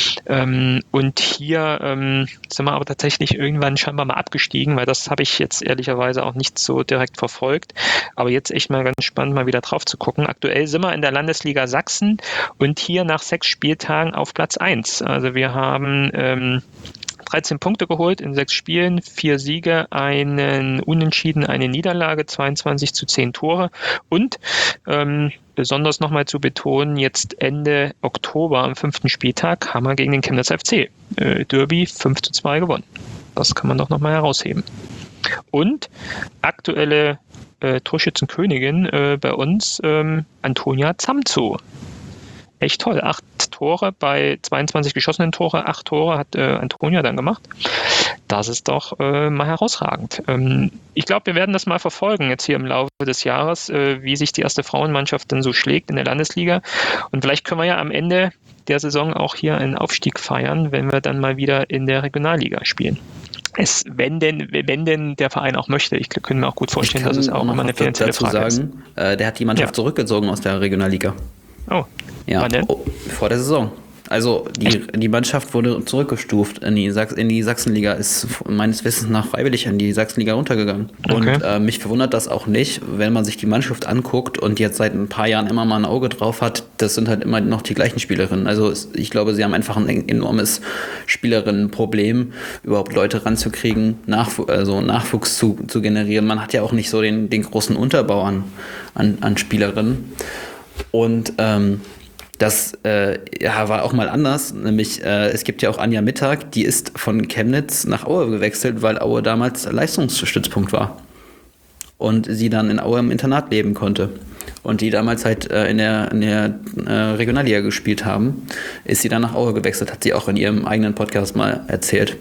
[SPEAKER 1] Und hier sind wir aber tatsächlich irgendwann scheinbar mal abgestiegen, weil das habe ich jetzt ehrlicherweise auch nicht so direkt verfolgt. Aber jetzt echt mal ganz spannend, mal wieder drauf zu gucken. Aktuell sind wir in der Landesliga Sachsen und hier nach 6 Spieltagen auf Platz 1. Also wir haben 13 Punkte geholt in 6 Spielen, 4 Siege, einen Unentschieden, eine Niederlage, 22:10 Tore und besonders nochmal zu betonen, jetzt Ende Oktober am 5. Spieltag haben wir gegen den Chemnitzer FC Derby 5:2 gewonnen. Das kann man doch nochmal herausheben. Und aktuelle Torschützenkönigin bei uns, Antonia Zamzo. Echt toll, 8 Tore bei 22 geschossenen Tore, 8 Tore hat Antonia dann gemacht. Das ist doch mal herausragend. Ich glaube, wir werden das mal verfolgen jetzt hier im Laufe des Jahres, wie sich die erste Frauenmannschaft dann so schlägt in der Landesliga. Und vielleicht können wir ja am Ende der Saison auch hier einen Aufstieg feiern, wenn wir dann mal wieder in der Regionalliga spielen. Wenn denn der Verein auch möchte. Ich könnte mir auch gut vorstellen, dass es auch nochmal eine finanzielle Frage ist.
[SPEAKER 3] Der hat die Mannschaft zurückgezogen aus der Regionalliga.
[SPEAKER 1] Oh,
[SPEAKER 3] ja,
[SPEAKER 1] wann denn?
[SPEAKER 3] Vor der Saison. Also die Mannschaft wurde zurückgestuft in die Sachsenliga, ist meines Wissens nach freiwillig in die Sachsenliga runtergegangen. Okay. Und mich verwundert das auch nicht, wenn man sich die Mannschaft anguckt und jetzt seit ein paar Jahren immer mal ein Auge drauf hat, das sind halt immer noch die gleichen Spielerinnen. Also ich glaube, sie haben einfach ein enormes Spielerinnenproblem, überhaupt Leute ranzukriegen, Nachwuchs zu generieren. Man hat ja auch nicht so den großen Unterbau an Spielerinnen. Und das war auch mal anders, nämlich es gibt ja auch Anja Mittag, die ist von Chemnitz nach Aue gewechselt, weil Aue damals Leistungsstützpunkt war. und sie dann in Aue im Internat leben konnte. Und die damals halt in der Regionalliga gespielt haben, ist sie dann nach Aue gewechselt, hat sie auch in ihrem eigenen Podcast mal erzählt.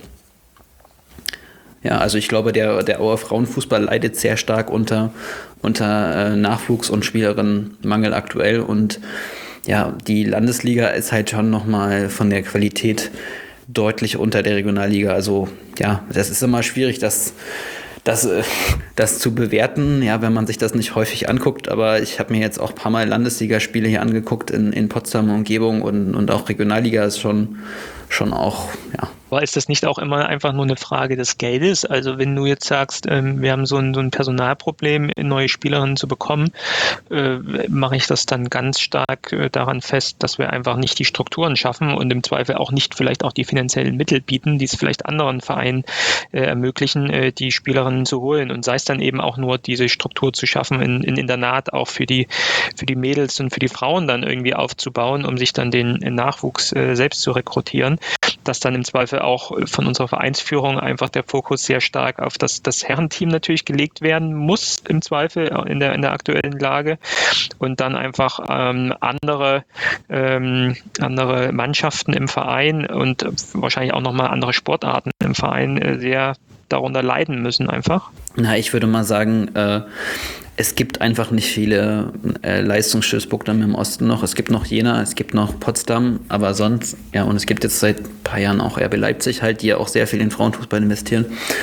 [SPEAKER 3] Ja, also ich glaube, der Auer Frauenfußball leidet sehr stark unter Nachwuchs- und Spielerinnenmangel aktuell. Und ja, die Landesliga ist halt schon nochmal von der Qualität deutlich unter der Regionalliga. Also ja, das ist immer schwierig, das zu bewerten, ja, wenn man sich das nicht häufig anguckt. Aber ich habe mir jetzt auch ein paar Mal Landesligaspiele hier angeguckt in Potsdamer Umgebung und auch Regionalliga ist schon auch, ja.
[SPEAKER 1] Aber ist das nicht auch immer einfach nur eine Frage des Geldes? Also wenn du jetzt sagst, wir haben so ein Personalproblem, neue Spielerinnen zu bekommen, mache ich das dann ganz stark daran fest, dass wir einfach nicht die Strukturen schaffen und im Zweifel auch nicht vielleicht auch die finanziellen Mittel bieten, die es vielleicht anderen Vereinen ermöglichen, die Spielerinnen zu holen. Und sei es dann eben auch nur diese Struktur zu schaffen, in Internat auch für die Mädels und für die Frauen dann irgendwie aufzubauen, um sich dann den Nachwuchs selbst zu rekrutieren, dass dann im Zweifel auch von unserer Vereinsführung einfach der Fokus sehr stark auf das Herrenteam natürlich gelegt werden muss, im Zweifel in der aktuellen Lage, und dann einfach andere Mannschaften im Verein und wahrscheinlich auch nochmal andere Sportarten im Verein sehr darunter leiden müssen einfach.
[SPEAKER 3] Na, ich würde mal sagen, es gibt einfach nicht viele Leistungsstützpunkte im Osten noch. Es gibt noch Jena, es gibt noch Potsdam, aber sonst, ja, und es gibt jetzt seit ein paar Jahren auch RB Leipzig halt, die ja auch sehr viel in Frauenfußball investieren.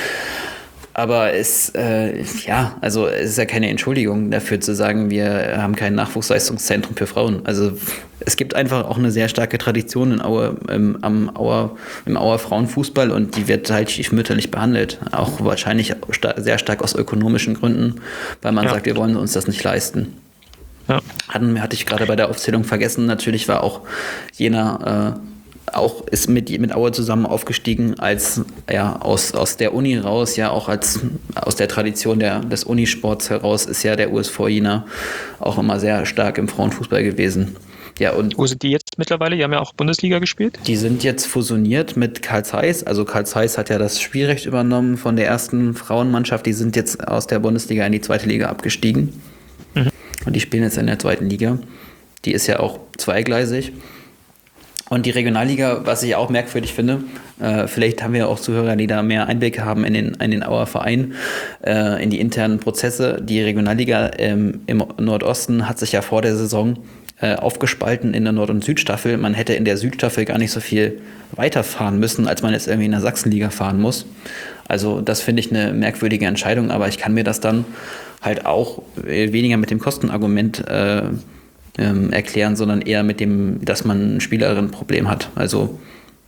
[SPEAKER 3] Aber es ist ja keine Entschuldigung dafür zu sagen, wir haben kein Nachwuchsleistungszentrum für Frauen. Also es gibt einfach auch eine sehr starke Tradition in Aue, im Auer Frauenfußball, und die wird halt stiefmütterlich behandelt. Auch wahrscheinlich sehr stark aus ökonomischen Gründen, weil man sagt, wir wollen uns das nicht leisten. Ja. Hatte ich gerade bei der Aufzählung vergessen. Natürlich war auch Jena auch ist mit Aue zusammen aufgestiegen, als ja aus der Uni raus, ja auch aus der Tradition des Unisports heraus ist ja der USV Jena auch immer sehr stark im Frauenfußball gewesen. Ja, und
[SPEAKER 1] wo sind die jetzt mittlerweile? Die haben ja auch Bundesliga gespielt.
[SPEAKER 3] Die sind jetzt fusioniert mit Carl Zeiss. Also Carl Zeiss hat ja das Spielrecht übernommen von der ersten Frauenmannschaft. Die sind jetzt aus der Bundesliga in die zweite Liga abgestiegen. Mhm. Und die spielen jetzt in der zweiten Liga. Die ist ja auch zweigleisig. Und die Regionalliga, was ich auch merkwürdig finde, vielleicht haben wir auch Zuhörer, die da mehr Einblick haben in den Auer Verein, in die internen Prozesse. Die Regionalliga im Nordosten hat sich ja vor der Saison aufgespalten in der Nord- und Südstaffel. Man hätte in der Südstaffel gar nicht so viel weiterfahren müssen, als man jetzt irgendwie in der Sachsenliga fahren muss. Also das finde ich eine merkwürdige Entscheidung, aber ich kann mir das dann halt auch weniger mit dem Kostenargument erklären, sondern eher mit dem, dass man ein Spielerinnenproblem hat. Also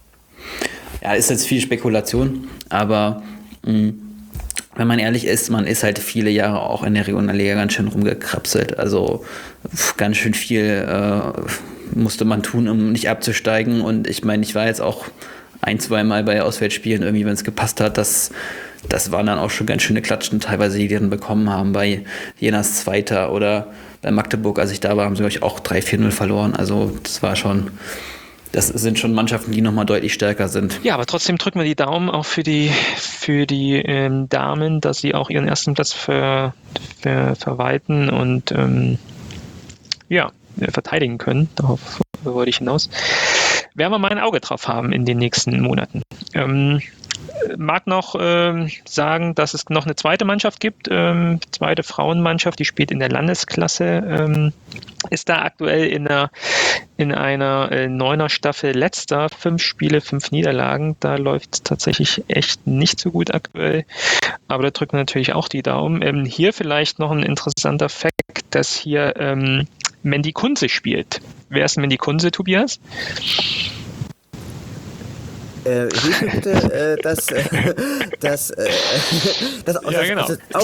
[SPEAKER 3] ja, ist jetzt viel Spekulation, aber wenn man ehrlich ist, man ist halt viele Jahre auch in der Regionalliga ganz schön rumgekrapselt. Also ganz schön viel musste man tun, um nicht abzusteigen. Und ich meine, ich war jetzt auch 1-2 Mal bei Auswärtsspielen, irgendwie, wenn es gepasst hat, das waren dann auch schon ganz schöne Klatschen, teilweise, die dann bekommen haben bei Jenas Zweiter oder bei Magdeburg, als ich da war, haben sie, glaube ich, auch 3-4-0 verloren. Also das sind schon Mannschaften, die nochmal deutlich stärker sind.
[SPEAKER 1] Ja, aber trotzdem drücken wir die Daumen auch für die Damen, dass sie auch ihren ersten Platz verwalten und verteidigen können. Darauf wollte ich hinaus. Werden wir mal ein Auge drauf haben in den nächsten Monaten. Mag noch sagen, dass es noch eine zweite Mannschaft gibt, zweite Frauenmannschaft, die spielt in der Landesklasse, ist da aktuell in einer 9er Staffel letzter, 5 Spiele, 5 Niederlagen, da läuft es tatsächlich echt nicht so gut aktuell, aber da drücken wir natürlich auch die Daumen. Hier vielleicht noch ein interessanter Fakt, dass hier Mandy Kunze spielt. Wer ist Mandy Kunze, Tobias?
[SPEAKER 2] Hilfe bitte, das
[SPEAKER 1] ja, genau.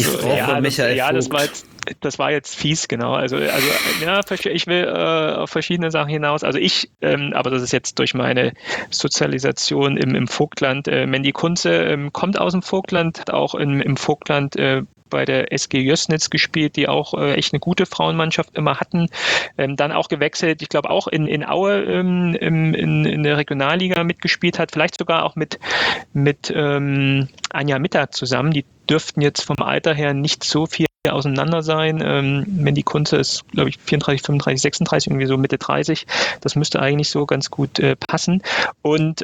[SPEAKER 1] Das war jetzt fies, genau. Also ja, ich will auf verschiedene Sachen hinaus. Also aber das ist jetzt durch meine Sozialisation im Vogtland. Mandy Kunze kommt aus dem Vogtland, hat auch im Vogtland bei der SG Jössnitz gespielt, die auch echt eine gute Frauenmannschaft immer hatten. Dann auch gewechselt, ich glaube auch in Aue in der Regionalliga mitgespielt hat, vielleicht sogar auch mit Anja Mittag zusammen, die dürften jetzt vom Alter her nicht so viel auseinander sein. Mandy Kunze ist, glaube ich, 34, 35, 36, irgendwie so Mitte 30. Das müsste eigentlich so ganz gut passen. Und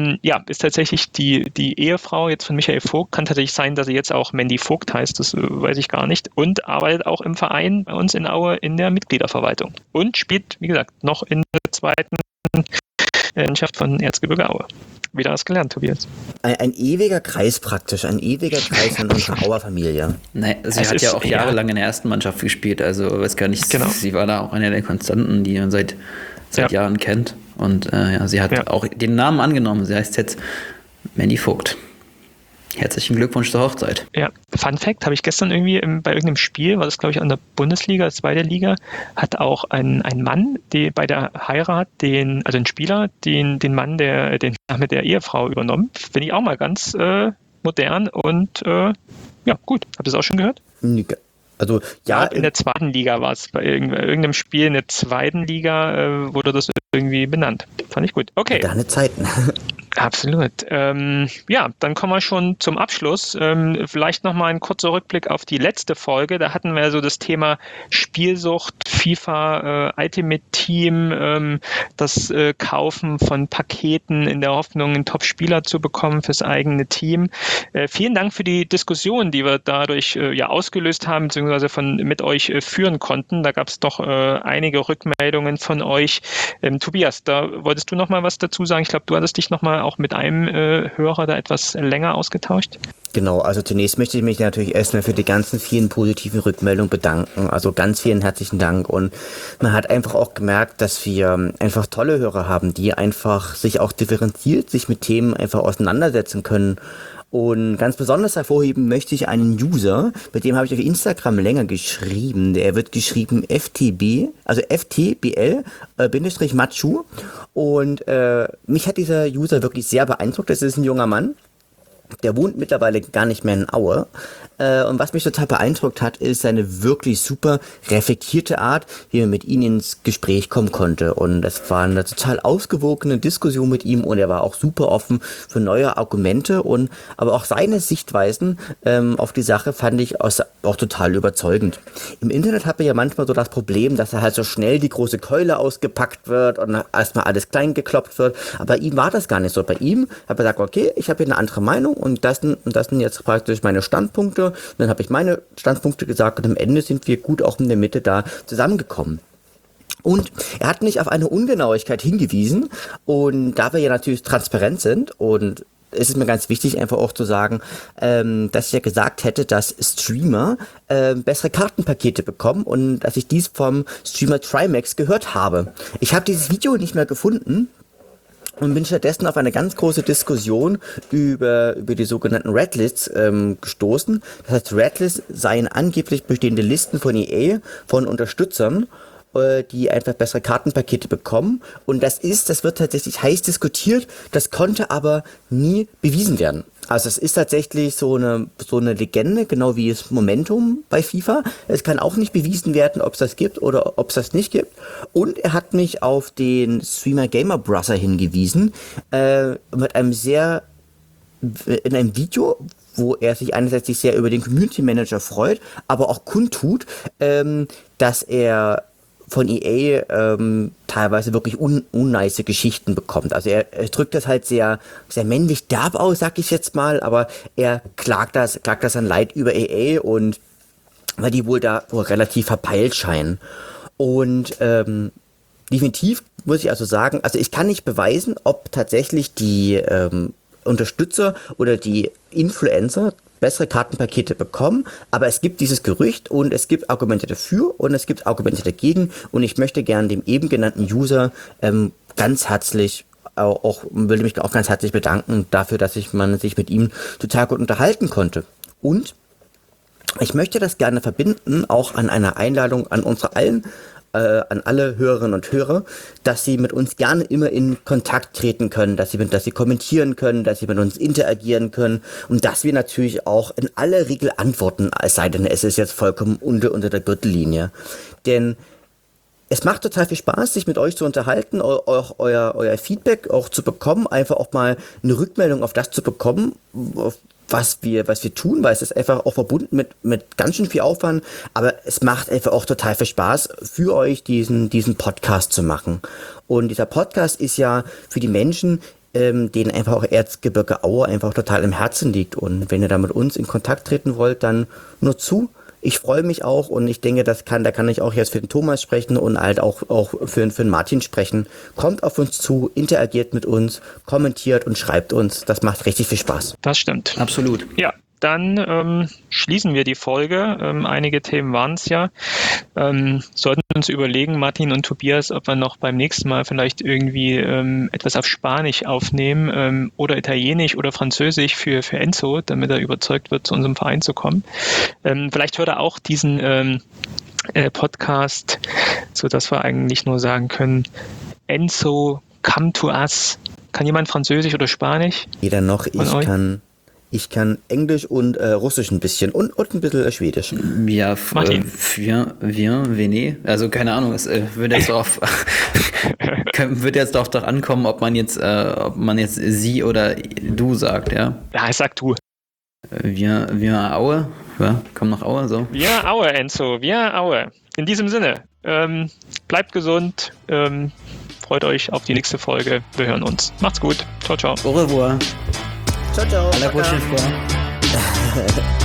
[SPEAKER 1] ist tatsächlich die Ehefrau jetzt von Michael Vogt. Kann tatsächlich sein, dass sie jetzt auch Mandy Vogt heißt, das weiß ich gar nicht. Und arbeitet auch im Verein bei uns in Aue in der Mitgliederverwaltung. Und spielt, wie gesagt, noch in der zweiten Mannschaft von Erzgebirge Aue. Wieder was gelernt, Tobias.
[SPEAKER 2] Ein ewiger Kreis praktisch, ein ewiger Kreis von unserer Auer Familie.
[SPEAKER 3] Nein, sie hat ja auch jahrelang in der ersten Mannschaft gespielt, also weiß gar nicht, genau. Sie war da auch eine der Konstanten, die man seit Jahren kennt. Und sie hat auch den Namen angenommen. Sie heißt jetzt Mandy Vogt. Herzlichen Glückwunsch zur Hochzeit.
[SPEAKER 1] Ja, Fun Fact, habe ich gestern irgendwie bei irgendeinem Spiel, war das glaube ich an der Bundesliga, zweite Liga, hat auch ein Mann, der bei der Heirat, ein Spieler, den Mann, den Name der Ehefrau übernommen. Finde ich auch mal ganz modern und gut. Habt ihr das auch schon gehört?
[SPEAKER 2] Also ja,
[SPEAKER 1] in der zweiten Liga war es, bei irgendeinem Spiel in der zweiten Liga wurde das irgendwie benannt. Fand ich gut. Okay.
[SPEAKER 2] Deine Zeiten.
[SPEAKER 1] Absolut. Dann kommen wir schon zum Abschluss. Vielleicht nochmal ein kurzer Rückblick auf die letzte Folge. Da hatten wir so das Thema Spielsucht, FIFA, Ultimate Team, das Kaufen von Paketen in der Hoffnung, einen Top-Spieler zu bekommen fürs eigene Team. Vielen Dank für die Diskussion, die wir dadurch ausgelöst haben, beziehungsweise mit euch führen konnten. Da gab es doch einige Rückmeldungen von euch. Tobias, da wolltest du noch mal was dazu sagen? Ich glaube, du hattest dich noch mal auch mit einem Hörer da etwas länger ausgetauscht.
[SPEAKER 2] Genau, also zunächst möchte ich mich natürlich erstmal für die ganzen vielen positiven Rückmeldungen bedanken. Also ganz vielen herzlichen Dank. Und man hat einfach auch gemerkt, dass wir einfach tolle Hörer haben, die einfach sich auch differenziert, sich mit Themen einfach auseinandersetzen können. Und ganz besonders hervorheben möchte ich einen User, mit dem habe ich auf Instagram länger geschrieben. Der wird geschrieben FTB, also FTBL Machu. Und mich hat dieser User wirklich sehr beeindruckt. Das ist ein junger Mann. Der wohnt mittlerweile gar nicht mehr in Aue. Und was mich total beeindruckt hat, ist seine wirklich super reflektierte Art, wie man mit ihm ins Gespräch kommen konnte. Und das war eine total ausgewogene Diskussion mit ihm und er war auch super offen für neue Argumente aber auch seine Sichtweisen auf die Sache fand ich auch total überzeugend. Im Internet hat man ja manchmal so das Problem, dass da halt so schnell die große Keule ausgepackt wird und erstmal alles klein geklopft wird. Aber bei ihm war das gar nicht so. Bei ihm hat er gesagt, okay, ich habe hier eine andere Meinung und das sind jetzt praktisch meine Standpunkte. Und dann habe ich meine Standpunkte gesagt und am Ende sind wir gut auch in der Mitte da zusammengekommen. Und er hat mich auf eine Ungenauigkeit hingewiesen und da wir ja natürlich transparent sind und es ist mir ganz wichtig, einfach auch zu sagen, dass ich ja gesagt hätte, dass Streamer bessere Kartenpakete bekommen und dass ich dies vom Streamer Trimax gehört habe. Ich habe dieses Video nicht mehr gefunden. Und bin stattdessen auf eine ganz große Diskussion über die sogenannten Redlists gestoßen. Das heißt, Redlists seien angeblich bestehende Listen von EA, von Unterstützern, die einfach bessere Kartenpakete bekommen. Und das wird tatsächlich heiß diskutiert, das konnte aber nie bewiesen werden. Also es ist tatsächlich so eine Legende, genau wie es Momentum bei FIFA. Es kann auch nicht bewiesen werden, ob es das gibt oder ob es das nicht gibt. Und er hat mich auf den Streamer Gamer Brother hingewiesen, in einem Video, wo er sich einerseits sehr über den Community Manager freut, aber auch kundtut, dass er von EA teilweise wirklich unnice Geschichten bekommt. Also er drückt das halt sehr, sehr männlich derb aus, sag ich jetzt mal, aber er klagt das an Leid über EA und weil die wohl relativ verpeilt scheinen. Und definitiv muss ich also sagen, also ich kann nicht beweisen, ob tatsächlich die Unterstützer oder die Influencer bessere Kartenpakete bekommen, aber es gibt dieses Gerücht und es gibt Argumente dafür und es gibt Argumente dagegen und ich möchte gern dem eben genannten User ganz herzlich würde mich auch ganz herzlich bedanken dafür, dass man sich mit ihm total gut unterhalten konnte. Und ich möchte das gerne verbinden, auch an einer Einladung an an alle Hörerinnen und Hörer, dass sie mit uns gerne immer in Kontakt treten können, dass sie kommentieren können, dass sie mit uns interagieren können und dass wir natürlich auch in aller Regel antworten, es sei denn, es ist jetzt vollkommen unter der Gürtellinie. Denn es macht total viel Spaß, sich mit euch zu unterhalten, auch euer Feedback auch zu bekommen, einfach auch mal eine Rückmeldung auf das zu bekommen, was wir tun, weil es ist einfach auch verbunden mit ganz schön viel Aufwand, aber es macht einfach auch total viel Spaß für euch, diesen Podcast zu machen. Und dieser Podcast ist ja für die Menschen, denen einfach auch Erzgebirge Aue einfach total im Herzen liegt. Und wenn ihr da mit uns in Kontakt treten wollt, dann nur zu. Ich freue mich auch und ich denke, da kann ich auch jetzt für den Thomas sprechen und halt auch für den Martin sprechen. Kommt auf uns zu, interagiert mit uns, kommentiert und schreibt uns. Das macht richtig viel Spaß.
[SPEAKER 1] Das stimmt.
[SPEAKER 3] Absolut.
[SPEAKER 1] Ja, dann schließen wir die Folge. Einige Themen waren es ja. Sollten uns überlegen, Martin und Tobias, ob wir noch beim nächsten Mal vielleicht irgendwie etwas auf Spanisch aufnehmen oder Italienisch oder Französisch für Enzo, damit er überzeugt wird, zu unserem Verein zu kommen. Vielleicht hört er auch diesen Podcast, sodass wir eigentlich nur sagen können, Enzo, come to us. Kann jemand Französisch oder Spanisch?
[SPEAKER 2] Jeder noch, ich kann Englisch und Russisch ein bisschen und ein bisschen Schwedisch.
[SPEAKER 3] Ja, venez. Also keine Ahnung, es wird jetzt doch ankommen, ob man jetzt sie oder du sagt, ja.
[SPEAKER 1] Ja, sag du.
[SPEAKER 3] Wir Aue. Ja, komm nach Aue, so.
[SPEAKER 1] Wir Aue, Enzo, wir Aue. In diesem Sinne, bleibt gesund, freut euch auf die nächste Folge. Wir hören uns. Macht's gut. Ciao, ciao.
[SPEAKER 3] Au revoir.
[SPEAKER 2] Ciao, ciao.
[SPEAKER 3] À la prochaine fois.